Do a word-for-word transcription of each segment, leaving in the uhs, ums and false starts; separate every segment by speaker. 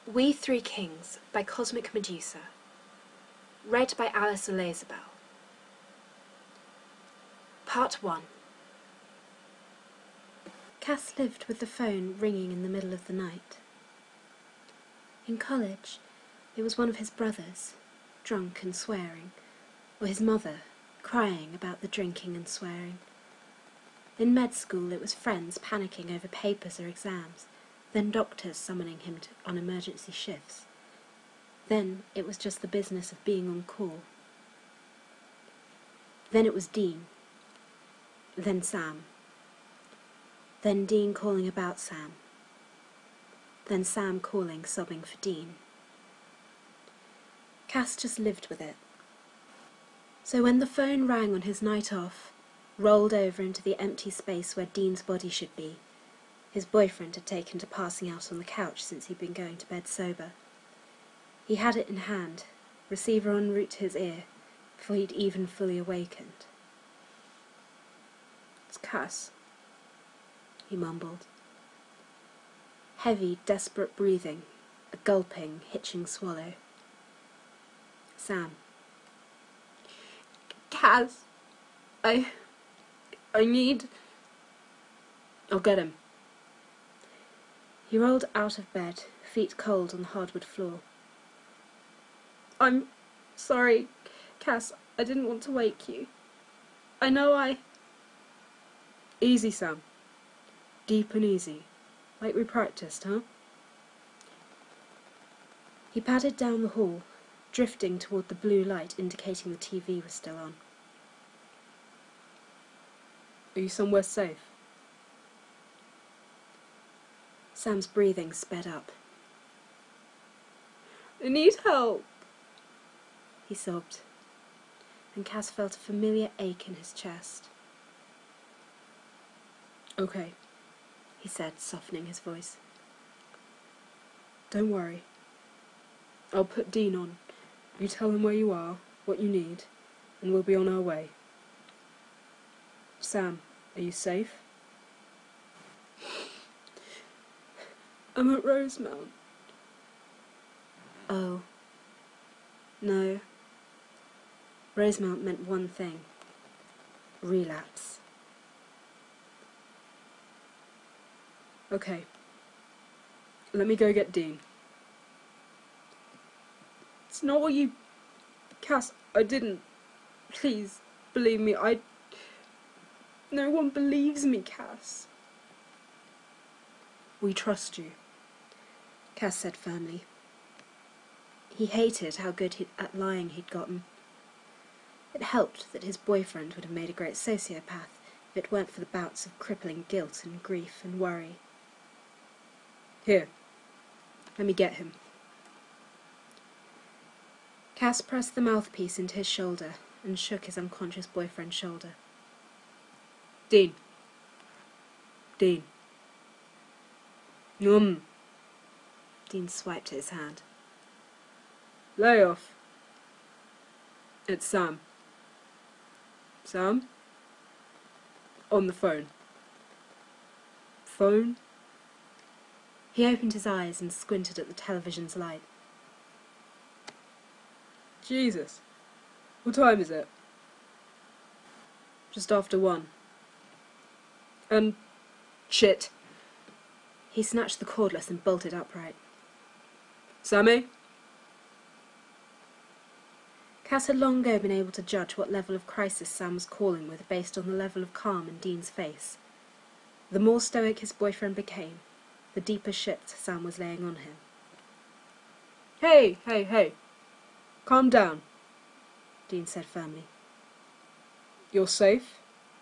Speaker 1: We Three Kings by Cosmic Medusa. Read by Alice Elizabeth. Part one. Cass lived with the phone ringing in the middle of the night. In college, it was one of his brothers, drunk and swearing, or his mother, crying about the drinking and swearing. In med school, it was friends panicking over papers or exams, then doctors summoning him to, on emergency shifts. Then it was just the business of being on call. Then it was Dean. Then Sam. Then Dean calling about Sam. Then Sam calling, sobbing for Dean. Cass just lived with it. So when the phone rang on his night off, rolled over into the empty space where Dean's body should be, his boyfriend had taken to passing out on the couch since he'd been going to bed sober. He had it in hand, receiver en route to his ear, before he'd even fully awakened.
Speaker 2: "It's Cass,"
Speaker 1: he mumbled. Heavy, desperate breathing, a gulping, hitching swallow. Sam.
Speaker 2: "Cass, I... I need..."
Speaker 1: "I'll get him." He rolled out of bed, feet cold on the hardwood floor.
Speaker 2: "I'm sorry, Cass. I didn't want to wake you. I know I..."
Speaker 1: "Easy, Sam. Deep and easy. Like we practiced, huh?" He padded down the hall, drifting toward the blue light indicating the T V was still on. "Are you somewhere safe?" Sam's breathing sped up.
Speaker 2: "I need help,"
Speaker 1: he sobbed, and Cass felt a familiar ache in his chest. "Okay," he said, softening his voice. "Don't worry. I'll put Dean on. You tell him where you are, what you need, and we'll be on our way. Sam, are you safe?"
Speaker 2: "I'm at Rosemount."
Speaker 1: Oh. No. Rosemount meant one thing. Relapse.
Speaker 2: "Okay. Let me go get Dean." "It's not what you... Cass, I didn't... Please, believe me, I... No one believes me, Cass."
Speaker 1: "We trust you," Cass said firmly. He hated how good he, at lying he'd gotten. It helped that his boyfriend would have made a great sociopath if it weren't for the bouts of crippling guilt and grief and worry.
Speaker 2: "Here, let me get him."
Speaker 1: Cass pressed the mouthpiece into his shoulder and shook his unconscious boyfriend's shoulder.
Speaker 2: "Dean.
Speaker 1: Dean."
Speaker 2: "Yum."
Speaker 1: Dean swiped at his hand.
Speaker 2: "Lay off." "It's Sam." "Sam?" "On the phone." "Phone?"
Speaker 1: He opened his eyes and squinted at the television's light.
Speaker 2: "Jesus. What time is it?"
Speaker 1: "Just after one."
Speaker 2: "And... shit."
Speaker 1: He snatched the cordless and bolted upright.
Speaker 2: "Sammy?"
Speaker 1: Cass had long ago been able to judge what level of crisis Sam was calling with based on the level of calm in Dean's face. The more stoic his boyfriend became, the deeper shit Sam was laying on him.
Speaker 2: "Hey, hey, hey. Calm down,"
Speaker 1: Dean said firmly.
Speaker 2: "You're safe?"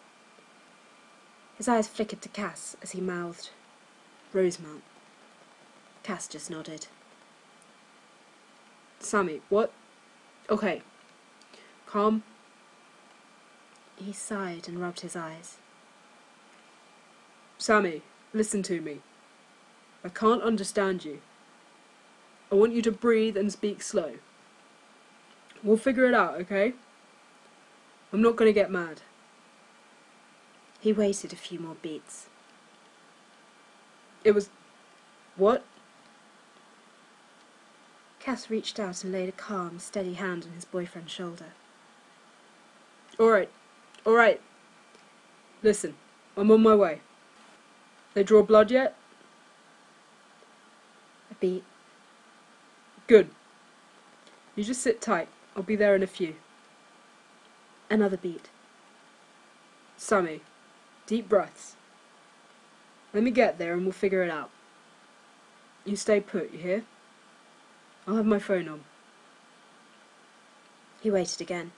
Speaker 1: His eyes flickered to Cass as he mouthed, "Rosemount." Cass just nodded.
Speaker 2: "Sammy, what? Okay. Calm."
Speaker 1: He sighed and rubbed his eyes.
Speaker 2: "Sammy, listen to me. I can't understand you. I want you to breathe and speak slow. We'll figure it out, okay? I'm not gonna get mad."
Speaker 1: He waited a few more beats.
Speaker 2: "It was... what?"
Speaker 1: Cass reached out and laid a calm, steady hand on his boyfriend's shoulder.
Speaker 2: All right, all right. Listen, I'm on my way. They draw blood yet?
Speaker 1: A beat.
Speaker 2: Good. You just sit tight. I'll be there in a few.
Speaker 1: Another beat.
Speaker 2: Sammy, deep breaths. Let me get there and we'll figure it out. You stay put, you hear? I'll have my phone on.
Speaker 1: He waited again.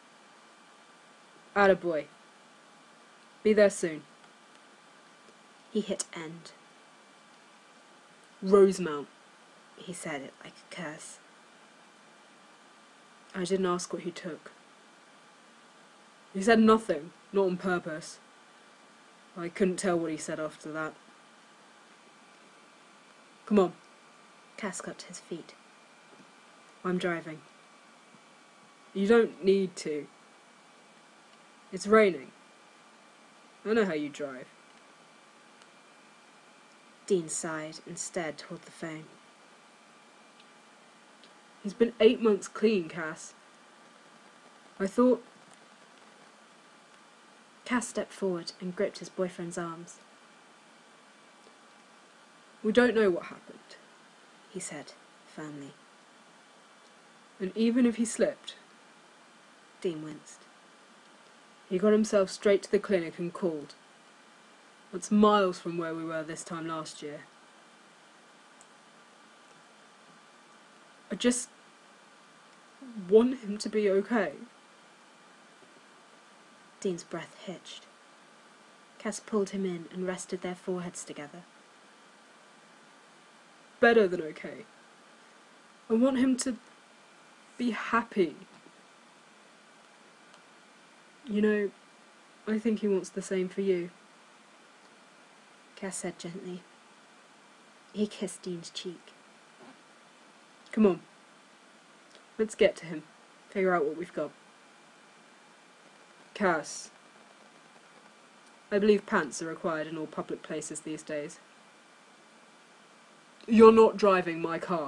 Speaker 2: Attaboy. Be there soon.
Speaker 1: He hit end.
Speaker 2: Rosemount.
Speaker 1: He said it like a curse.
Speaker 2: I didn't ask what he took. He said nothing, not on purpose. I couldn't tell what he said after that. Come on.
Speaker 1: Cass got to his feet.
Speaker 2: I'm driving. You don't need to. It's raining. I know how you drive.
Speaker 1: Dean sighed and stared toward the phone.
Speaker 2: He's been eight months clean, Cass. I thought...
Speaker 1: Cass stepped forward and gripped his boyfriend's arms.
Speaker 2: We don't know what happened,
Speaker 1: he said, firmly.
Speaker 2: And even if he slipped...
Speaker 1: Dean winced.
Speaker 2: He got himself straight to the clinic and called. That's miles from where we were this time last year. I just want him to be okay.
Speaker 1: Dean's breath hitched. Cass pulled him in and rested their foreheads together.
Speaker 2: Better than okay. I want him to be happy. You know, I think he wants the same for you.
Speaker 1: Cass said gently. He kissed Dean's cheek.
Speaker 2: Come on. Let's get to him. Figure out what we've got. Cass. I believe pants are required in all public places these days. You're not driving my car.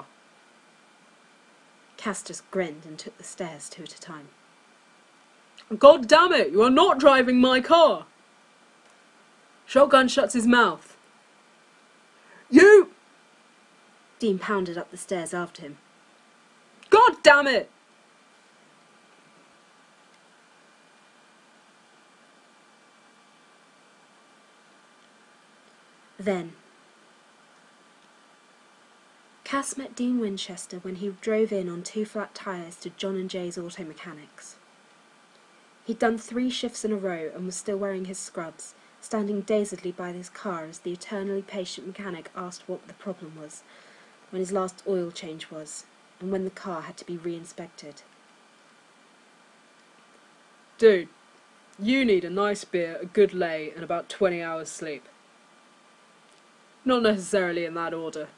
Speaker 1: Cass just grinned and took the stairs two at a time.
Speaker 2: God damn it! You are not driving my car! Shotgun shuts his mouth. You!
Speaker 1: Dean pounded up the stairs after him.
Speaker 2: God damn it!
Speaker 1: Then, Cass met Dean Winchester when he drove in on two flat tyres to John and Jay's Auto Mechanics. He'd done three shifts in a row and was still wearing his scrubs, standing dazedly by his car as the eternally patient mechanic asked what the problem was, when his last oil change was, and when the car had to be re-inspected.
Speaker 2: Dude, you need a nice beer, a good lay, and about twenty hours sleep. Not necessarily in that order.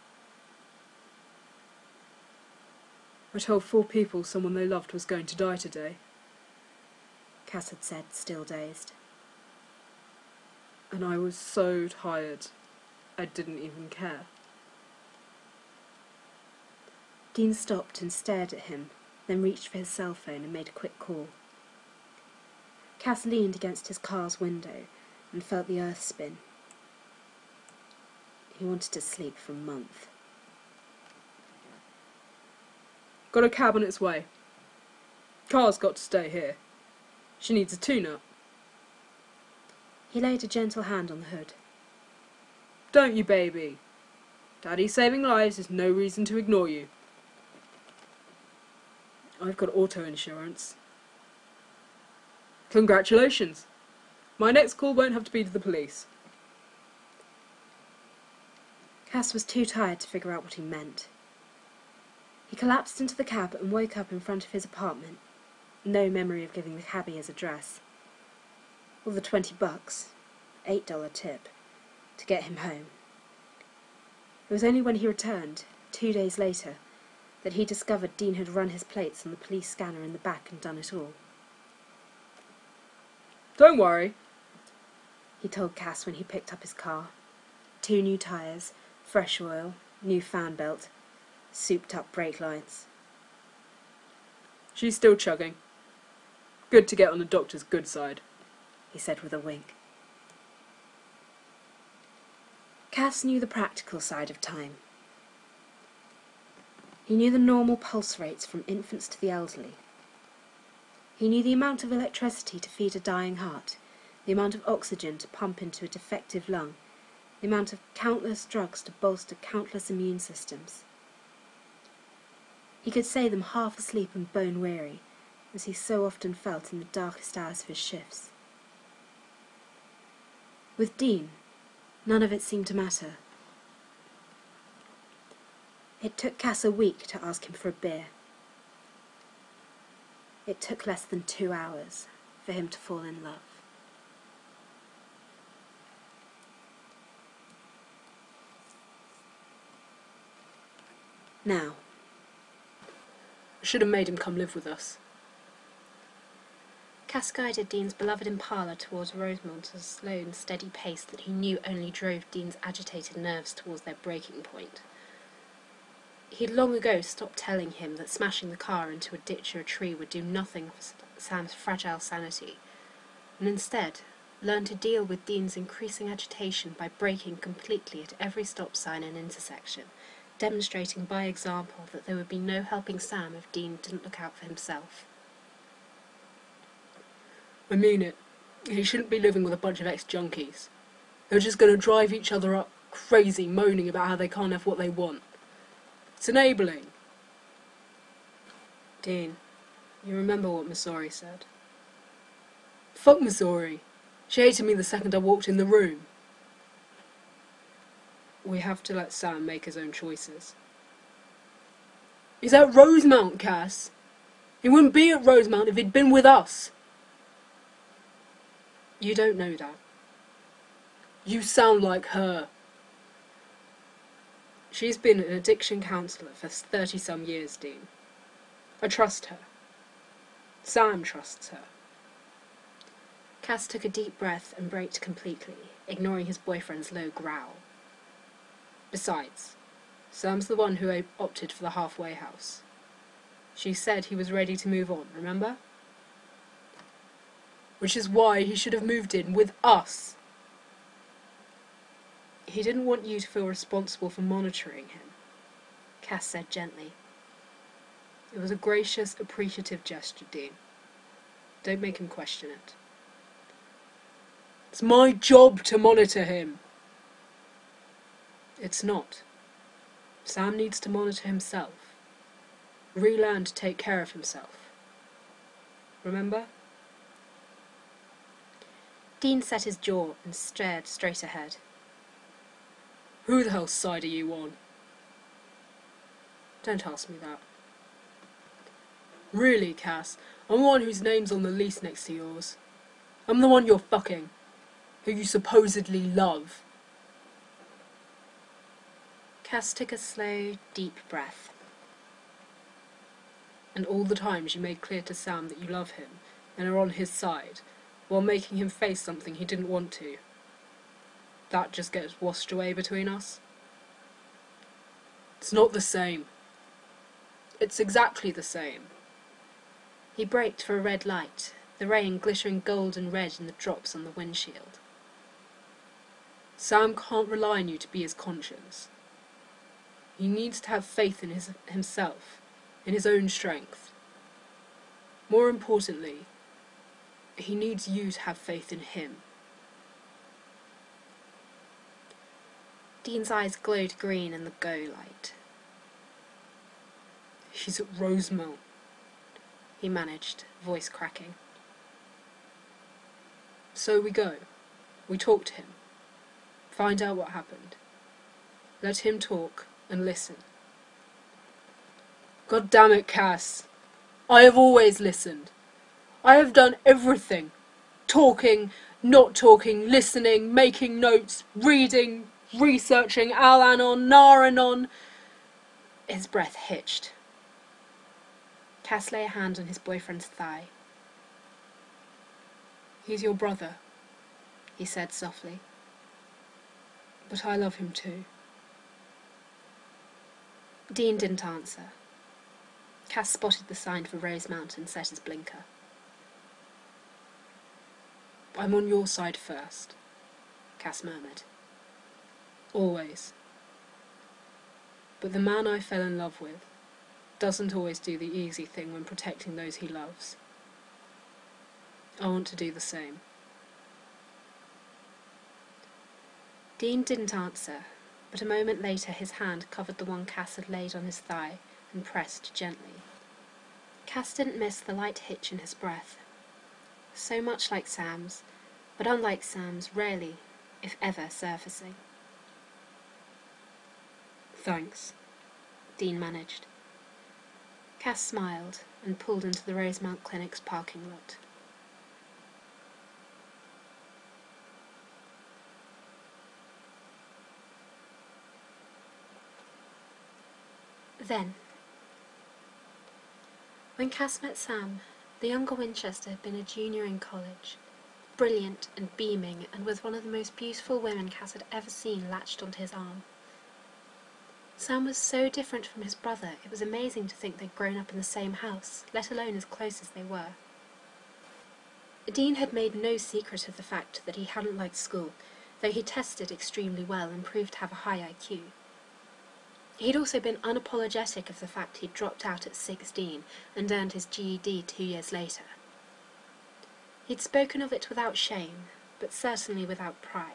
Speaker 2: I told four people someone they loved was going to die today.
Speaker 1: Cass had said, still dazed.
Speaker 2: And I was so tired, I didn't even care.
Speaker 1: Dean stopped and stared at him, then reached for his cell phone and made a quick call. Cass leaned against his car's window and felt the earth spin. He wanted to sleep for a month.
Speaker 2: Got a cab on its way. Car's got to stay here. She needs a tune-up.
Speaker 1: He laid a gentle hand on the hood.
Speaker 2: Don't you, baby? Daddy saving lives is no reason to ignore you. I've got auto insurance. Congratulations. My next call won't have to be to the police.
Speaker 1: Cass was too tired to figure out what he meant. He collapsed into the cab and woke up in front of his apartment. No memory of giving the cabbie his address. Or the twenty bucks, eight dollar tip, to get him home. It was only when he returned, two days later, that he discovered Dean had run his plates on the police scanner in the back and done it all.
Speaker 2: Don't worry,
Speaker 1: he told Cass when he picked up his car. Two new tyres, fresh oil, new fan belt, souped up brake lines.
Speaker 2: She's still chugging. Good to get on the doctor's good side,
Speaker 1: he said with a wink. Cass knew the practical side of time. He knew the normal pulse rates from infants to the elderly. He knew the amount of electricity to feed a dying heart, the amount of oxygen to pump into a defective lung, the amount of countless drugs to bolster countless immune systems. He could say them half asleep and bone-weary, as he so often felt in the darkest hours of his shifts. With Dean, none of it seemed to matter. It took Cass a week to ask him for a beer. It took less than two hours for him to fall in love. Now,
Speaker 2: I should have made him come live with us.
Speaker 1: Cass guided Dean's beloved Impala towards Rosemont at a slow and steady pace that he knew only drove Dean's agitated nerves towards their breaking point. He'd long ago stopped telling him that smashing the car into a ditch or a tree would do nothing for Sam's fragile sanity, and instead learned to deal with Dean's increasing agitation by braking completely at every stop sign and intersection, demonstrating by example that there would be no helping Sam if Dean didn't look out for himself.
Speaker 2: I mean it. He shouldn't be living with a bunch of ex-junkies. They're just going to drive each other up crazy, moaning about how they can't have what they want. It's enabling. Dean, you remember what Missouri said? Fuck Missouri. She hated me the second I walked in the room. We have to let Sam make his own choices. He's at Rosemount, Cass. He wouldn't be at Rosemount if he'd been with us. You don't know that. You sound like her. She's been an addiction counsellor for thirty-some years, Dean. I trust her. Sam trusts her.
Speaker 1: Cass took a deep breath and braked completely, ignoring his boyfriend's low growl.
Speaker 2: Besides, Sam's the one who opted for the halfway house. She said he was ready to move on, remember? Which is why he should have moved in with us. He didn't want you to feel responsible for monitoring him, Cass said gently. It was a gracious, appreciative gesture, Dean. Don't make him question it. It's my job to monitor him. It's not. Sam needs to monitor himself. Relearn to take care of himself. Remember?
Speaker 1: Dean set his jaw and stared straight ahead.
Speaker 2: Who the hell's side are you on? Don't ask me that. Really, Cass, I'm the one whose name's on the lease next to yours. I'm the one you're fucking. Who you supposedly love.
Speaker 1: Cass took a slow, deep breath.
Speaker 2: And all the times you made clear to Sam that you love him and are on his side, while making him face something he didn't want to. That just gets washed away between us. It's not the same. It's exactly the same.
Speaker 1: He braked for a red light, the rain glittering gold and red in the drops on the windshield.
Speaker 2: Sam can't rely on you to be his conscience. He needs to have faith in his, himself, in his own strength. More importantly, he needs you to have faith in him.
Speaker 1: Dean's eyes glowed green in the go light.
Speaker 2: He's at Rosemount,
Speaker 1: he managed, voice cracking.
Speaker 2: So we go. We talk to him. Find out what happened. Let him talk and listen. God damn it, Cass. I have always listened. I have done everything. Talking, not talking, listening, making notes, reading, researching, Al-Anon, Nar-Anon.
Speaker 1: His breath hitched. Cass lay a hand on his boyfriend's thigh.
Speaker 2: He's your brother,
Speaker 1: he said softly.
Speaker 2: But I love him too.
Speaker 1: Dean didn't answer. Cass spotted the sign for Rosemount and set his blinker.
Speaker 2: I'm on your side first, Cass murmured. Always. But the man I fell in love with doesn't always do the easy thing when protecting those he loves. I want to do the same.
Speaker 1: Dean didn't answer, but a moment later his hand covered the one Cass had laid on his thigh and pressed gently. Cass didn't miss the light hitch in his breath. So much like Sam's, but unlike Sam's, rarely, if ever, surfacing.
Speaker 2: Thanks,
Speaker 1: Dean managed. Cass smiled and pulled into the Rosemount Clinic's parking lot. Then, when Cass met Sam, the younger Winchester had been a junior in college, brilliant and beaming, and with one of the most beautiful women Cass had ever seen latched onto his arm. Sam was so different from his brother, it was amazing to think they'd grown up in the same house, let alone as close as they were. Dean had made no secret of the fact that he hadn't liked school, though he tested extremely well and proved to have a high I Q. He'd also been unapologetic of the fact he'd dropped out at sixteen and earned his G E D two years later. He'd spoken of it without shame, but certainly without pride.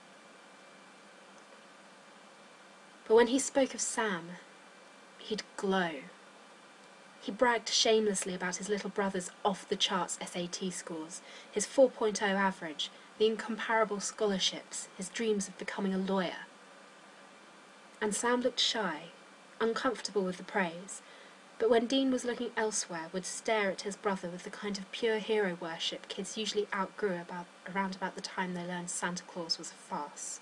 Speaker 1: But when he spoke of Sam, he'd glow. He bragged shamelessly about his little brother's off-the-charts S A T scores, his four point oh average, the incomparable scholarships, his dreams of becoming a lawyer. And Sam looked shy, uncomfortable with the praise, but when Dean was looking elsewhere would stare at his brother with the kind of pure hero worship kids usually outgrew about, around about the time they learned Santa Claus was a farce.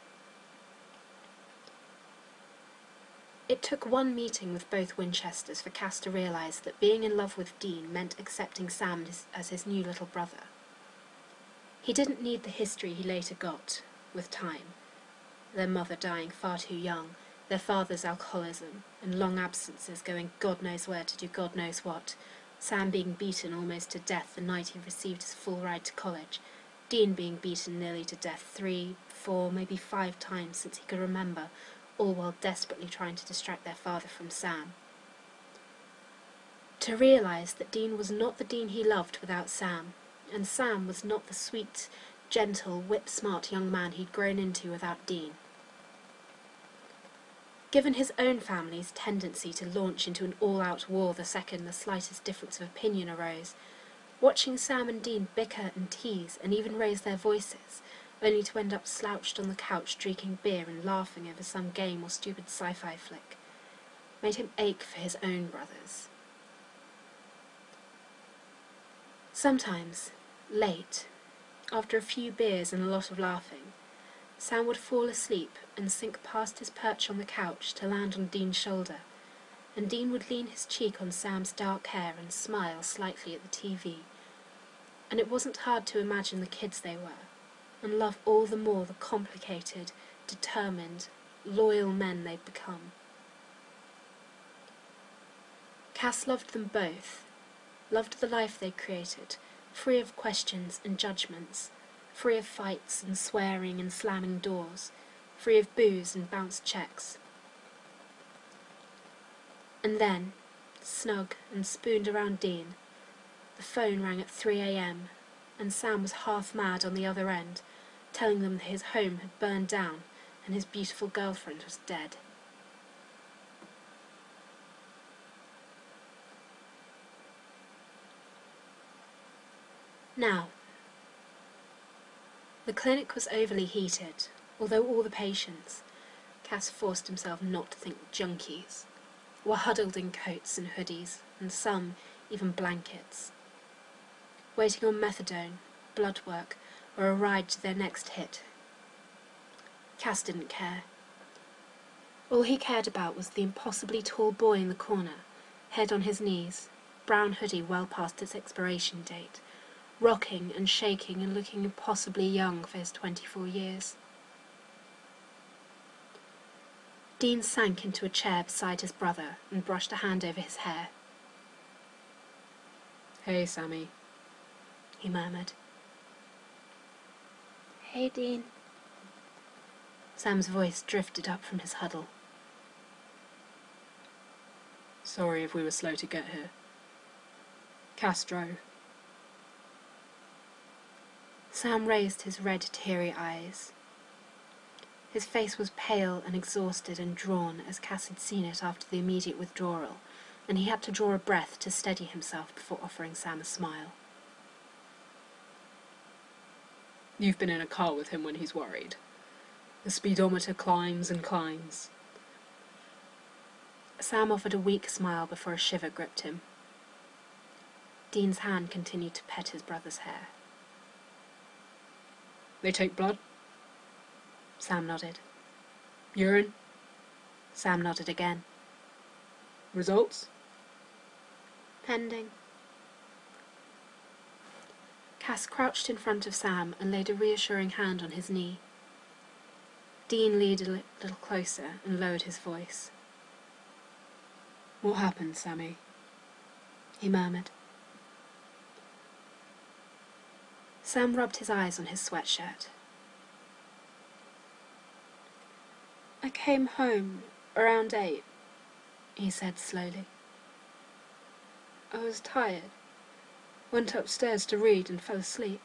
Speaker 1: It took one meeting with both Winchesters for Cass to realise that being in love with Dean meant accepting Sam as his new little brother. He didn't need the history he later got, with time. Their mother dying far too young, their father's alcoholism, and long absences going God knows where to do God knows what, Sam being beaten almost to death the night he received his full ride to college, Dean being beaten nearly to death three, four, maybe five times since he could remember, all while desperately trying to distract their father from Sam. To realise that Dean was not the Dean he loved without Sam, and Sam was not the sweet, gentle, whip-smart young man he'd grown into without Dean. Given his own family's tendency to launch into an all-out war the second the slightest difference of opinion arose, watching Sam and Dean bicker and tease and even raise their voices, only to end up slouched on the couch drinking beer and laughing over some game or stupid sci-fi flick, made him ache for his own brothers. Sometimes, late, after a few beers and a lot of laughing, Sam would fall asleep and sink past his perch on the couch to land on Dean's shoulder, and Dean would lean his cheek on Sam's dark hair and smile slightly at the T V, and it wasn't hard to imagine the kids they were, and love all the more the complicated, determined, loyal men they'd become. Cass loved them both, loved the life they'd created, free of questions and judgments, free of fights and swearing and slamming doors, free of booze and bounced checks. And then, snug and spooned around Dean, the phone rang at three a m, and Sam was half mad on the other end, telling them that his home had burned down and his beautiful girlfriend was dead. Now, the clinic was overly heated, although all the patients, Cass forced himself not to think junkies, were huddled in coats and hoodies, and some even blankets, waiting on methadone, blood work, or a ride to their next hit. Cass didn't care. All he cared about was the impossibly tall boy in the corner, head on his knees, brown hoodie well past its expiration date, rocking and shaking and looking impossibly young for his twenty-four years. Dean sank into a chair beside his brother and brushed a hand over his hair.
Speaker 2: "Hey, Sammy,"
Speaker 1: he murmured. "Hey, Dean." Sam's voice drifted up from his huddle.
Speaker 2: "Sorry if we were slow to get here. Cass drove."
Speaker 1: Sam raised his red, teary eyes. His face was pale and exhausted and drawn as Cass had seen it after the immediate withdrawal, and he had to draw a breath to steady himself before offering Sam a smile.
Speaker 2: "You've been in a car with him when he's worried. The speedometer climbs and climbs."
Speaker 1: Sam offered a weak smile before a shiver gripped him. Dean's hand continued to pet his brother's hair.
Speaker 2: "They take blood?"
Speaker 1: Sam nodded.
Speaker 2: "Urine?"
Speaker 1: Sam nodded again.
Speaker 2: "Results?"
Speaker 1: "Pending." Cass crouched in front of Sam and laid a reassuring hand on his knee. Dean leaned a li- little closer and lowered his voice.
Speaker 2: "What happened, Sammy?"
Speaker 1: he murmured. Sam rubbed his eyes on his sweatshirt. "I came home around eight," he said slowly. "I was tired, went upstairs to read and fell asleep.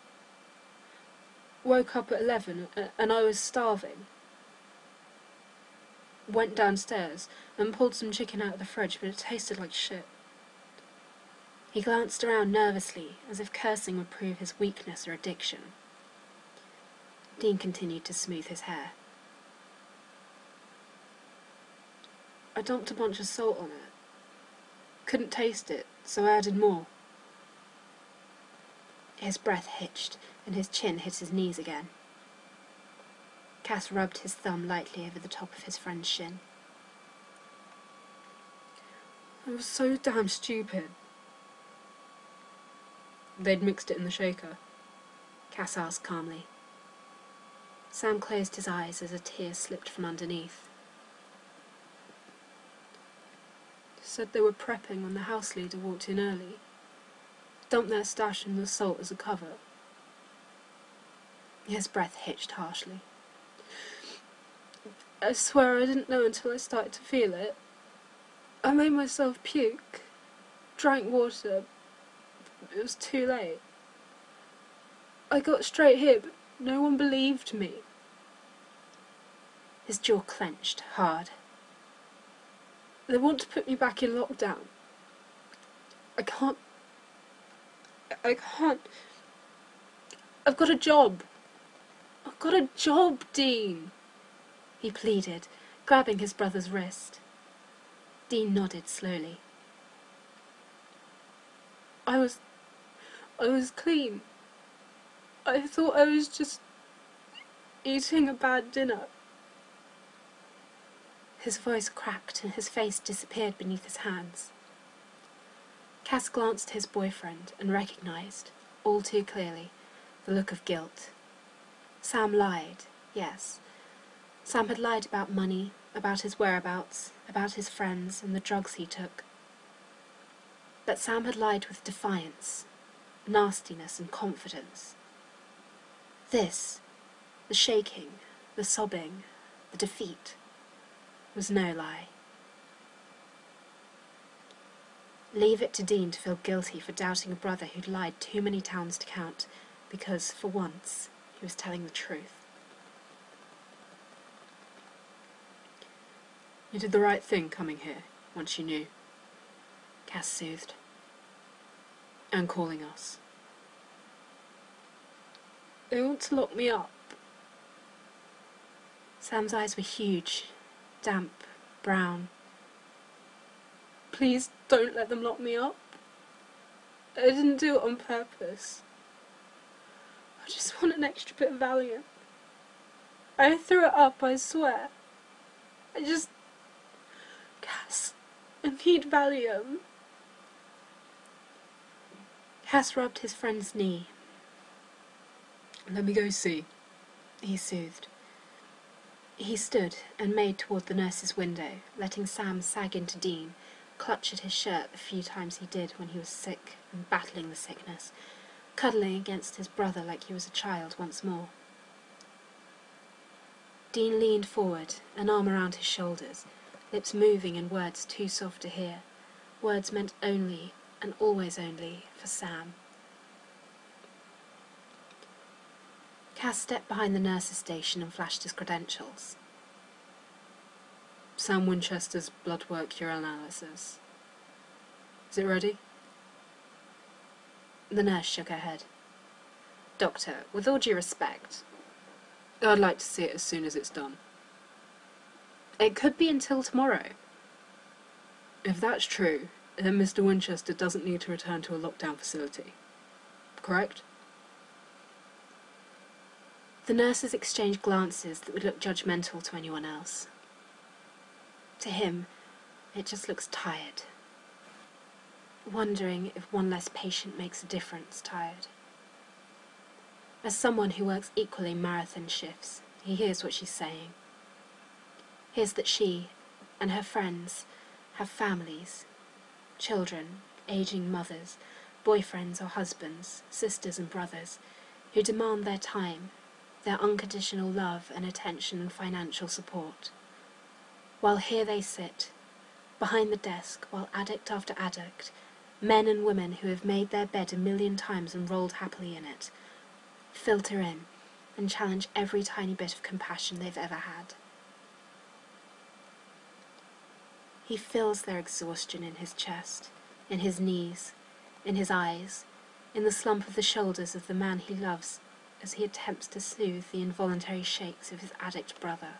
Speaker 1: Woke up at eleven and I was starving. Went downstairs and pulled some chicken out of the fridge, but it tasted like shit." He glanced around nervously, as if cursing would prove his weakness or addiction. Dean continued to smooth his hair. "I dumped a bunch of salt on it. Couldn't taste it, so I added more." His breath hitched, and his chin hit his knees again. Cass rubbed his thumb lightly over the top of his friend's shin. "I was so damn stupid."
Speaker 2: "They'd mixed it in the shaker?"
Speaker 1: Cass asked calmly. Sam closed his eyes as a tear slipped from underneath. "Said they were prepping when the house leader walked in early. Dumped their stash in the salt as a cover." His breath hitched harshly. "I swear I didn't know until I started to feel it. I made myself puke. Drank water. It was too late. I got straight here, but no one believed me." His jaw clenched hard. "They want to put me back in lockdown. I can't... I can't... I've got a job. I've got a job, Dean," he pleaded, grabbing his brother's wrist. Dean nodded slowly. I was... I was clean. I thought I was just eating a bad dinner." His voice cracked and his face disappeared beneath his hands. Cass glanced at his boyfriend and recognized, all too clearly, the look of guilt. Sam lied, yes. Sam had lied about money, about his whereabouts, about his friends and the drugs he took. But Sam had lied with defiance, nastiness and confidence. This, the shaking, the sobbing, the defeat, was no lie. Leave it to Dean to feel guilty for doubting a brother who'd lied too many times to count, because, for once, he was telling the truth.
Speaker 2: "You did the right thing coming here, once you knew,"
Speaker 1: Cass soothed.
Speaker 2: "And calling us."
Speaker 1: "They want to lock me up." Sam's eyes were huge, damp, brown. "Please don't let them lock me up. I didn't do it on purpose. I just want an extra bit of Valium. I threw it up, I swear. I just... Cass, I need Valium." Cass rubbed his friend's knee.
Speaker 2: "Let me go see,"
Speaker 1: he soothed. He stood and made toward the nurse's window, letting Sam sag into Dean, clutch at his shirt the few times he did when he was sick and battling the sickness, cuddling against his brother like he was a child once more. Dean leaned forward, an arm around his shoulders, lips moving in words too soft to hear, words meant only, and always only, for Sam. Cass stepped behind the nurse's station and flashed his credentials.
Speaker 2: Sam Winchester's blood work urinalysis. Is it ready?
Speaker 1: The nurse shook her head.
Speaker 3: Doctor, with all due respect,
Speaker 2: I'd like to see it as soon as it's done.
Speaker 3: It could be until tomorrow.
Speaker 2: If that's true, then Mister Winchester doesn't need to return to a lockdown facility. Correct?
Speaker 1: The nurses exchanged glances that would look judgmental to anyone else. To him, it just looks tired. Wondering if one less patient makes a difference tired. As someone who works equally marathon shifts, he hears what she's saying. Hears that she and her friends have families, children, aging mothers, boyfriends or husbands, sisters and brothers, who demand their time, their unconditional love and attention and financial support. While here they sit, behind the desk, while addict after addict, men and women who have made their bed a million times and rolled happily in it, filter in and challenge every tiny bit of compassion they've ever had. He feels their exhaustion in his chest, in his knees, in his eyes, in the slump of the shoulders of the man he loves as he attempts to soothe the involuntary shakes of his addict brother.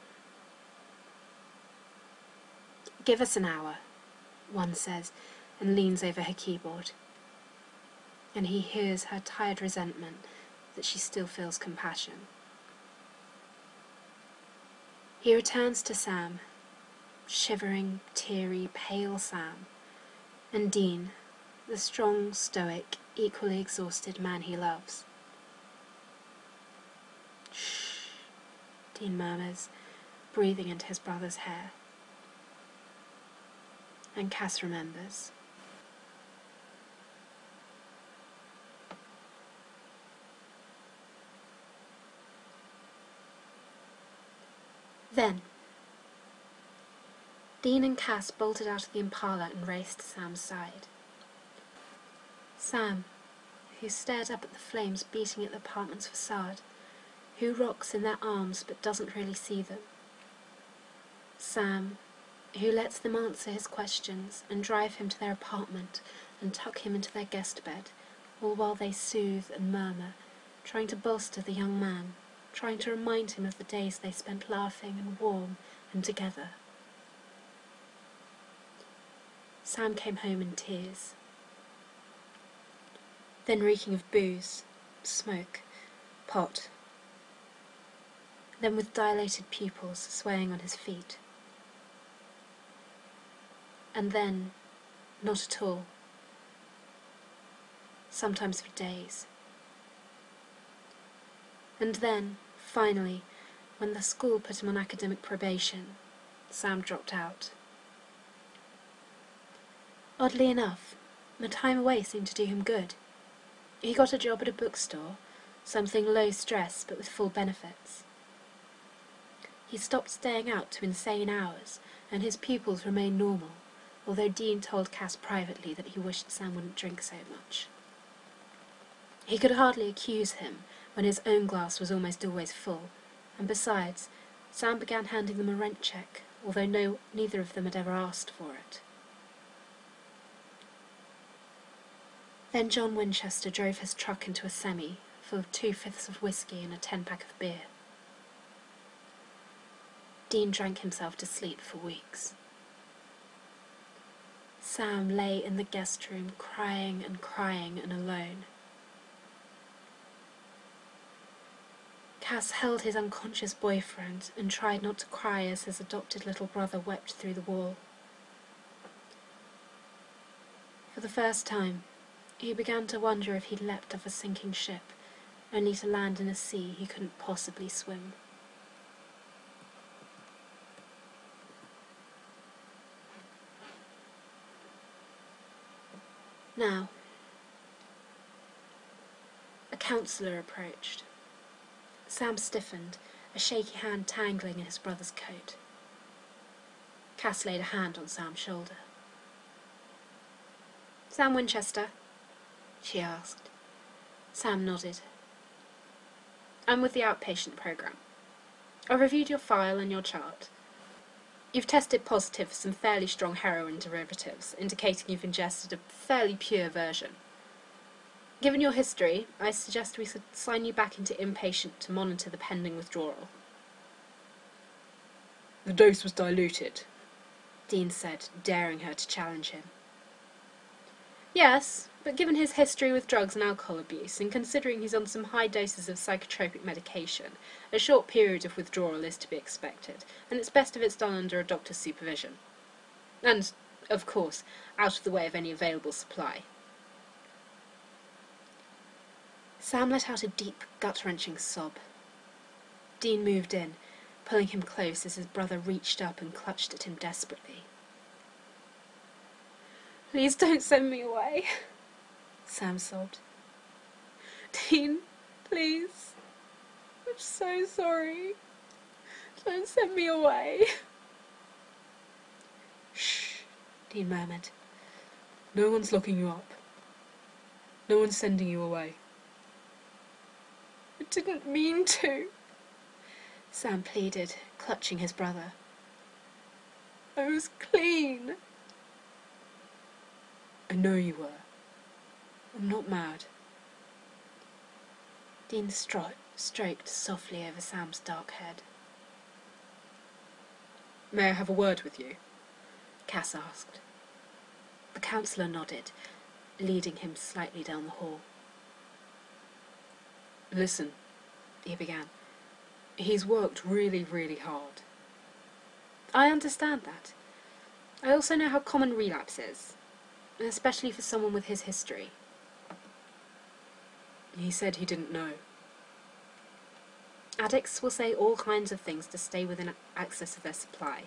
Speaker 1: Give us an hour, one says, and leans over her keyboard. And he hears her tired resentment that she still feels compassion. He returns to Sam, shivering, teary, pale Sam, and Dean, the strong, stoic, equally exhausted man he loves. Shh, Dean murmurs, breathing into his brother's hair. And Cass remembers. Then, Dean and Cass bolted out of the Impala and raced to Sam's side. Sam, who stared up at the flames beating at the apartment's facade, who rocks in their arms but doesn't really see them. Sam, who lets them answer his questions and drive him to their apartment and tuck him into their guest bed, all while they soothe and murmur, trying to bolster the young man, trying to remind him of the days they spent laughing and warm and together. Sam came home in tears, then reeking of booze, smoke, pot, then with dilated pupils swaying on his feet. And then, not at all, sometimes for days. And then, finally, when the school put him on academic probation, Sam dropped out. Oddly enough, the time away seemed to do him good. He got a job at a bookstore, something low stress but with full benefits. He stopped staying out to insane hours, and his pupils remained normal, although Dean told Cass privately that he wished Sam wouldn't drink so much. He could hardly accuse him when his own glass was almost always full, and besides, Sam began handing them a rent check, although no, neither of them had ever asked for it. Then John Winchester drove his truck into a semi, full of two-fifths of whiskey and a ten-pack of beer. Dean drank himself to sleep for weeks. Sam lay in the guest room crying and crying and alone. Cass held his unconscious boyfriend and tried not to cry as his adopted little brother wept through the wall. For the first time, he began to wonder if he'd leapt off a sinking ship, only to land in a sea he couldn't possibly swim. Now, a counsellor approached. Sam stiffened, a shaky hand tangling in his brother's coat. Cass laid a hand on Sam's shoulder. "Sam Winchester?" she asked. Sam nodded. "I'm with the outpatient program. I reviewed your file and your chart. You've tested positive for some fairly strong heroin derivatives, indicating you've ingested a fairly pure version. Given your history, I suggest we should sign you back into inpatient to monitor the pending withdrawal."
Speaker 2: The dose was diluted,
Speaker 1: Dean said, daring her to challenge him. "Yes, but given his history with drugs and alcohol abuse, and considering he's on some high doses of psychotropic medication, a short period of withdrawal is to be expected, and it's best if it's done under a doctor's supervision. And, of course, out of the way of any available supply." Sam let out a deep, gut-wrenching sob. Dean moved in, pulling him close as his brother reached up and clutched at him desperately. "Please don't send me away," Sam sobbed. "Dean, please. I'm so sorry. Don't send me away."
Speaker 2: "Shh,"
Speaker 1: Dean murmured.
Speaker 2: "No one's locking you up. No one's sending you away."
Speaker 1: "I didn't mean to," Sam pleaded, clutching his brother. "I was clean."
Speaker 2: "I know you were. I'm not mad."
Speaker 1: Dean stro- stroked softly over Sam's dark head.
Speaker 2: "May I have a word with you?"
Speaker 1: Cass asked. The counsellor nodded, leading him slightly down the hall.
Speaker 2: "Listen,"
Speaker 1: he began.
Speaker 2: "He's worked really, really hard."
Speaker 1: "I understand that. I also know how common relapse is, especially for someone with his history."
Speaker 2: He said he didn't know.
Speaker 1: "Addicts will say all kinds of things to stay within access of their supply."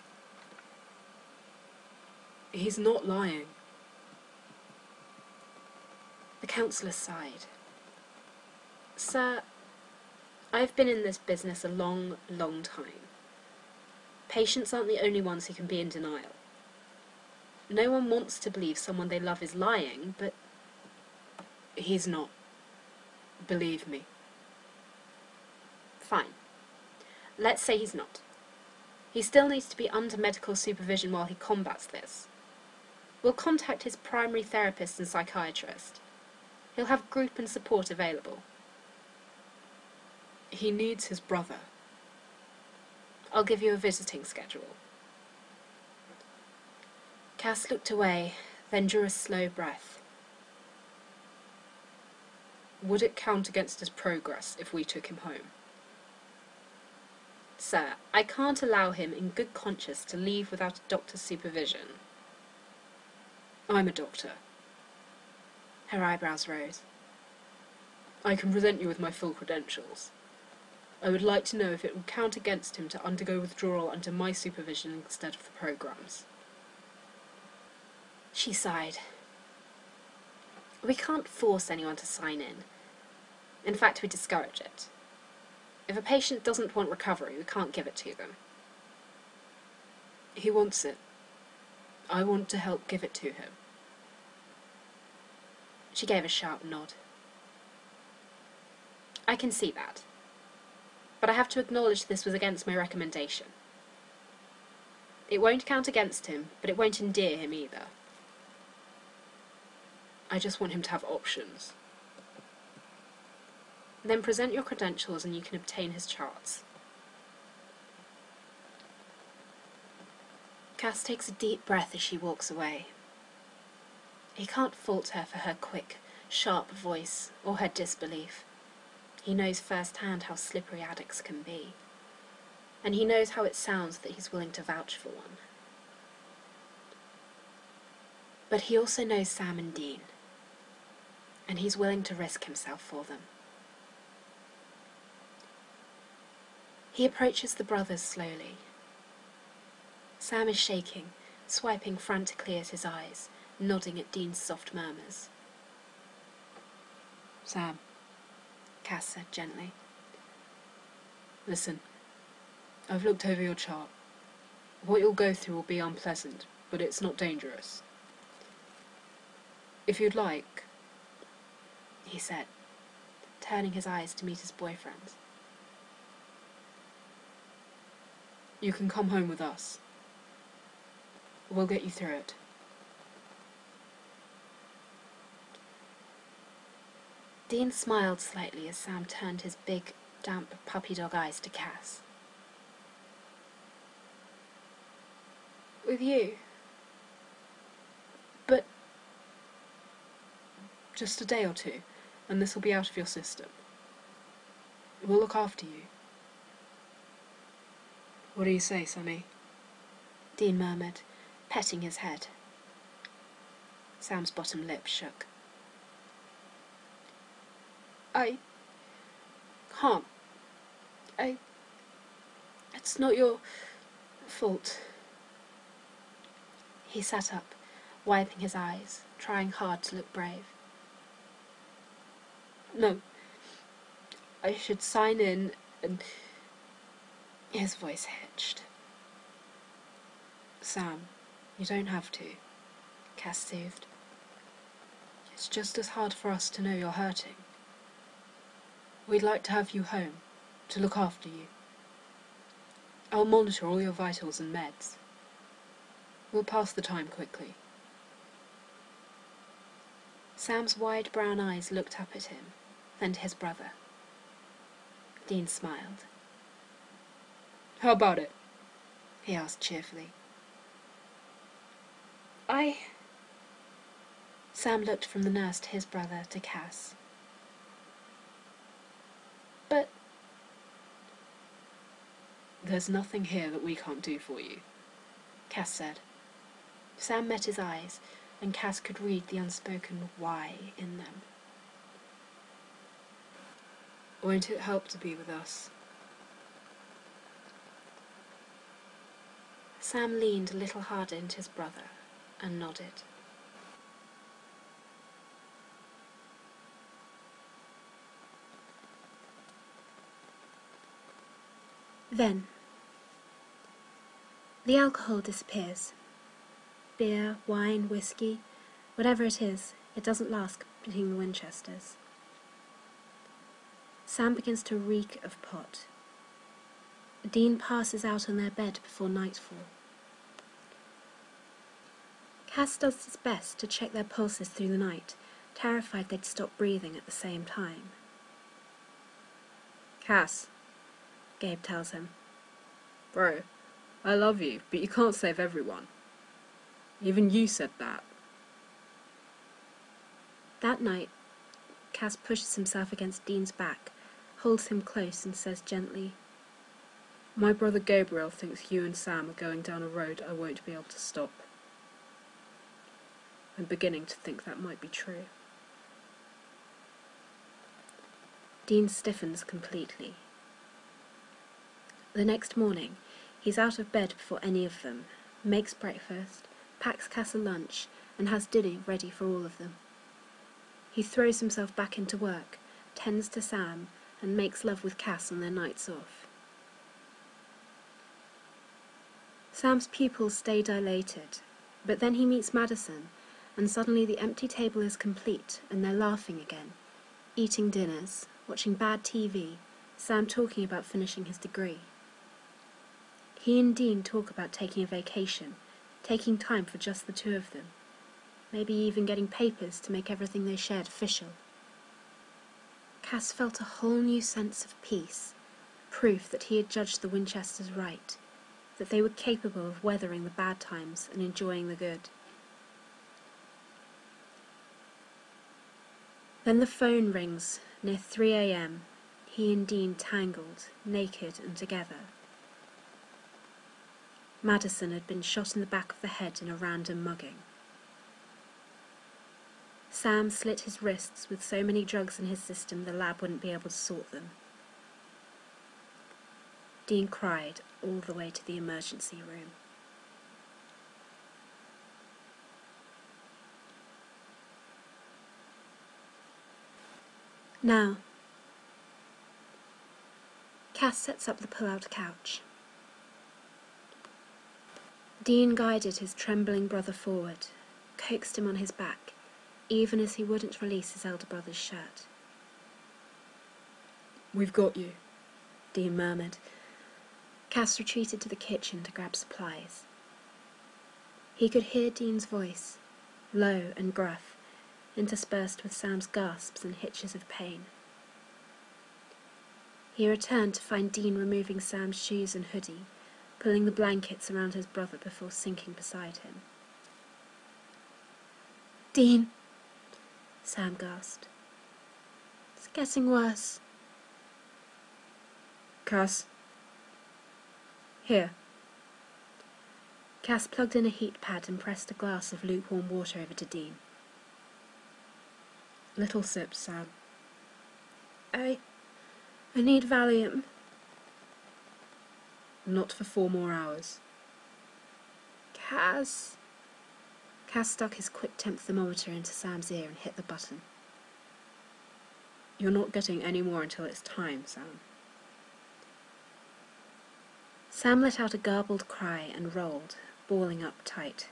Speaker 2: He's not lying.
Speaker 1: The counsellor sighed. "Sir, I've been in this business a long, long time. Patients aren't the only ones who can be in denial. No one wants to believe someone they love is lying, but
Speaker 2: He's not. Believe me."
Speaker 1: fine. Let's say he's not. He still needs to be under medical supervision while he combats this. We'll contact his primary therapist and psychiatrist. He'll have group and support available.
Speaker 2: He needs his brother.
Speaker 1: I'll give you a visiting schedule." Cass looked away, then drew a slow breath.
Speaker 2: Would it count against his progress if we took him home?
Speaker 1: "Sir, I can't allow him in good conscience to leave without a doctor's supervision."
Speaker 2: I'm a doctor.
Speaker 1: Her eyebrows rose.
Speaker 2: I can present you with my full credentials. I would like to know if it would count against him to undergo withdrawal under my supervision instead of the program's.
Speaker 1: She sighed. "We can't force anyone to sign in. In fact, we discourage it. If a patient doesn't want recovery, we can't give it to them."
Speaker 2: He wants it. I want to help give it to him.
Speaker 1: She gave a sharp nod. "I can see that. But I have to acknowledge this was against my recommendation. It won't count against him, but it won't endear him either."
Speaker 2: I just want him to have options.
Speaker 1: "Then present your credentials and you can obtain his charts." Cass takes a deep breath as she walks away. He can't fault her for her quick, sharp voice or her disbelief. He knows firsthand how slippery addicts can be, and he knows how it sounds that he's willing to vouch for one. But he also knows Sam and Dean, and he's willing to risk himself for them. He approaches the brothers slowly. Sam is shaking, swiping frantically at his eyes, nodding at Dean's soft murmurs.
Speaker 3: Sam, Cass said gently. Listen, I've looked over your chart. What you'll go through will be unpleasant, but it's not dangerous. If you'd like, he said, turning his eyes to meet his boyfriend's, you can come home with us. We'll get you through it.
Speaker 1: Dean smiled slightly as Sam turned his big, damp puppy dog eyes to Cass. With you?
Speaker 3: But just a day or two, and this will be out of your system. We'll look after you. What do you say, Sammy?
Speaker 1: Dean murmured, petting his head. Sam's bottom lip shook. I can't. I... It's not your fault. He sat up, wiping his eyes, trying hard to look brave. No. I should sign in and... His voice hitched.
Speaker 3: Sam, you don't have to,
Speaker 1: Cass soothed.
Speaker 3: It's just as hard for us to know you're hurting. We'd like to have you home, to look after you. I'll monitor all your vitals and meds. We'll pass the time quickly.
Speaker 1: Sam's wide brown eyes looked up at him, then to his brother. Dean smiled.
Speaker 2: How about it?
Speaker 1: He asked cheerfully.
Speaker 3: I...
Speaker 1: Sam looked from the nurse to his brother to Cass. But...
Speaker 3: There's nothing here that we can't do for you,
Speaker 1: Cass said. Sam met his eyes, and Cass could read the unspoken why in them.
Speaker 3: Won't it help to be with us?
Speaker 1: Sam leaned a little harder into his brother and nodded. Then, the alcohol disappears. Beer, wine, whiskey, whatever it is, it doesn't last between the Winchesters. Sam begins to reek of pot. Dean passes out on their bed before nightfall. Cass does his best to check their pulses through the night, terrified they'd stop breathing at the same time.
Speaker 2: Cass,
Speaker 1: Gabe tells him.
Speaker 2: Bro, I love you, but you can't save everyone. Even you said that.
Speaker 1: That night, Cass pushes himself against Dean's back, holds him close and says gently,
Speaker 2: My brother Gabriel thinks you and Sam are going down a road I won't be able to stop. I'm beginning to think that might be true.
Speaker 1: Dean stiffens completely. The next morning, he's out of bed before any of them, makes breakfast, packs Cass a lunch, and has dinner ready for all of them. He throws himself back into work, tends to Sam, and makes love with Cass on their nights off. Sam's pupils stay dilated, but then he meets Madison, and suddenly the empty table is complete and they're laughing again, eating dinners, watching bad T V, Sam talking about finishing his degree. He and Dean talk about taking a vacation, taking time for just the two of them, maybe even getting papers to make everything they shared official. Cass felt a whole new sense of peace, proof that he had judged the Winchesters right, that they were capable of weathering the bad times and enjoying the good. Then the phone rings near three a m, he and Dean tangled, naked and together. Madison had been shot in the back of the head in a random mugging. Sam slit his wrists with so many drugs in his system the lab wouldn't be able to sort them. Dean cried all the way to the emergency room. Now. Cass sets up the pull-out couch. Dean guided his trembling brother forward, coaxed him on his back, even as he wouldn't release his elder brother's shirt.
Speaker 2: We've got you,
Speaker 1: Dean murmured. Cass retreated to the kitchen to grab supplies. He could hear Dean's voice, low and gruff, interspersed with Sam's gasps and hitches of pain. He returned to find Dean removing Sam's shoes and hoodie, pulling the blankets around his brother before sinking beside him. "Dean," Sam gasped. "It's getting worse."
Speaker 2: Cass. Here.
Speaker 1: Cass plugged in a heat pad and pressed a glass of lukewarm water over to Dean.
Speaker 2: Little sips, Sam.
Speaker 1: I... I need Valium.
Speaker 2: Not for four more hours.
Speaker 1: Cass... Cass stuck his quick temp thermometer into Sam's ear and hit the button.
Speaker 2: You're not getting any more until it's time, Sam.
Speaker 1: Sam let out a garbled cry and rolled, balling up tight.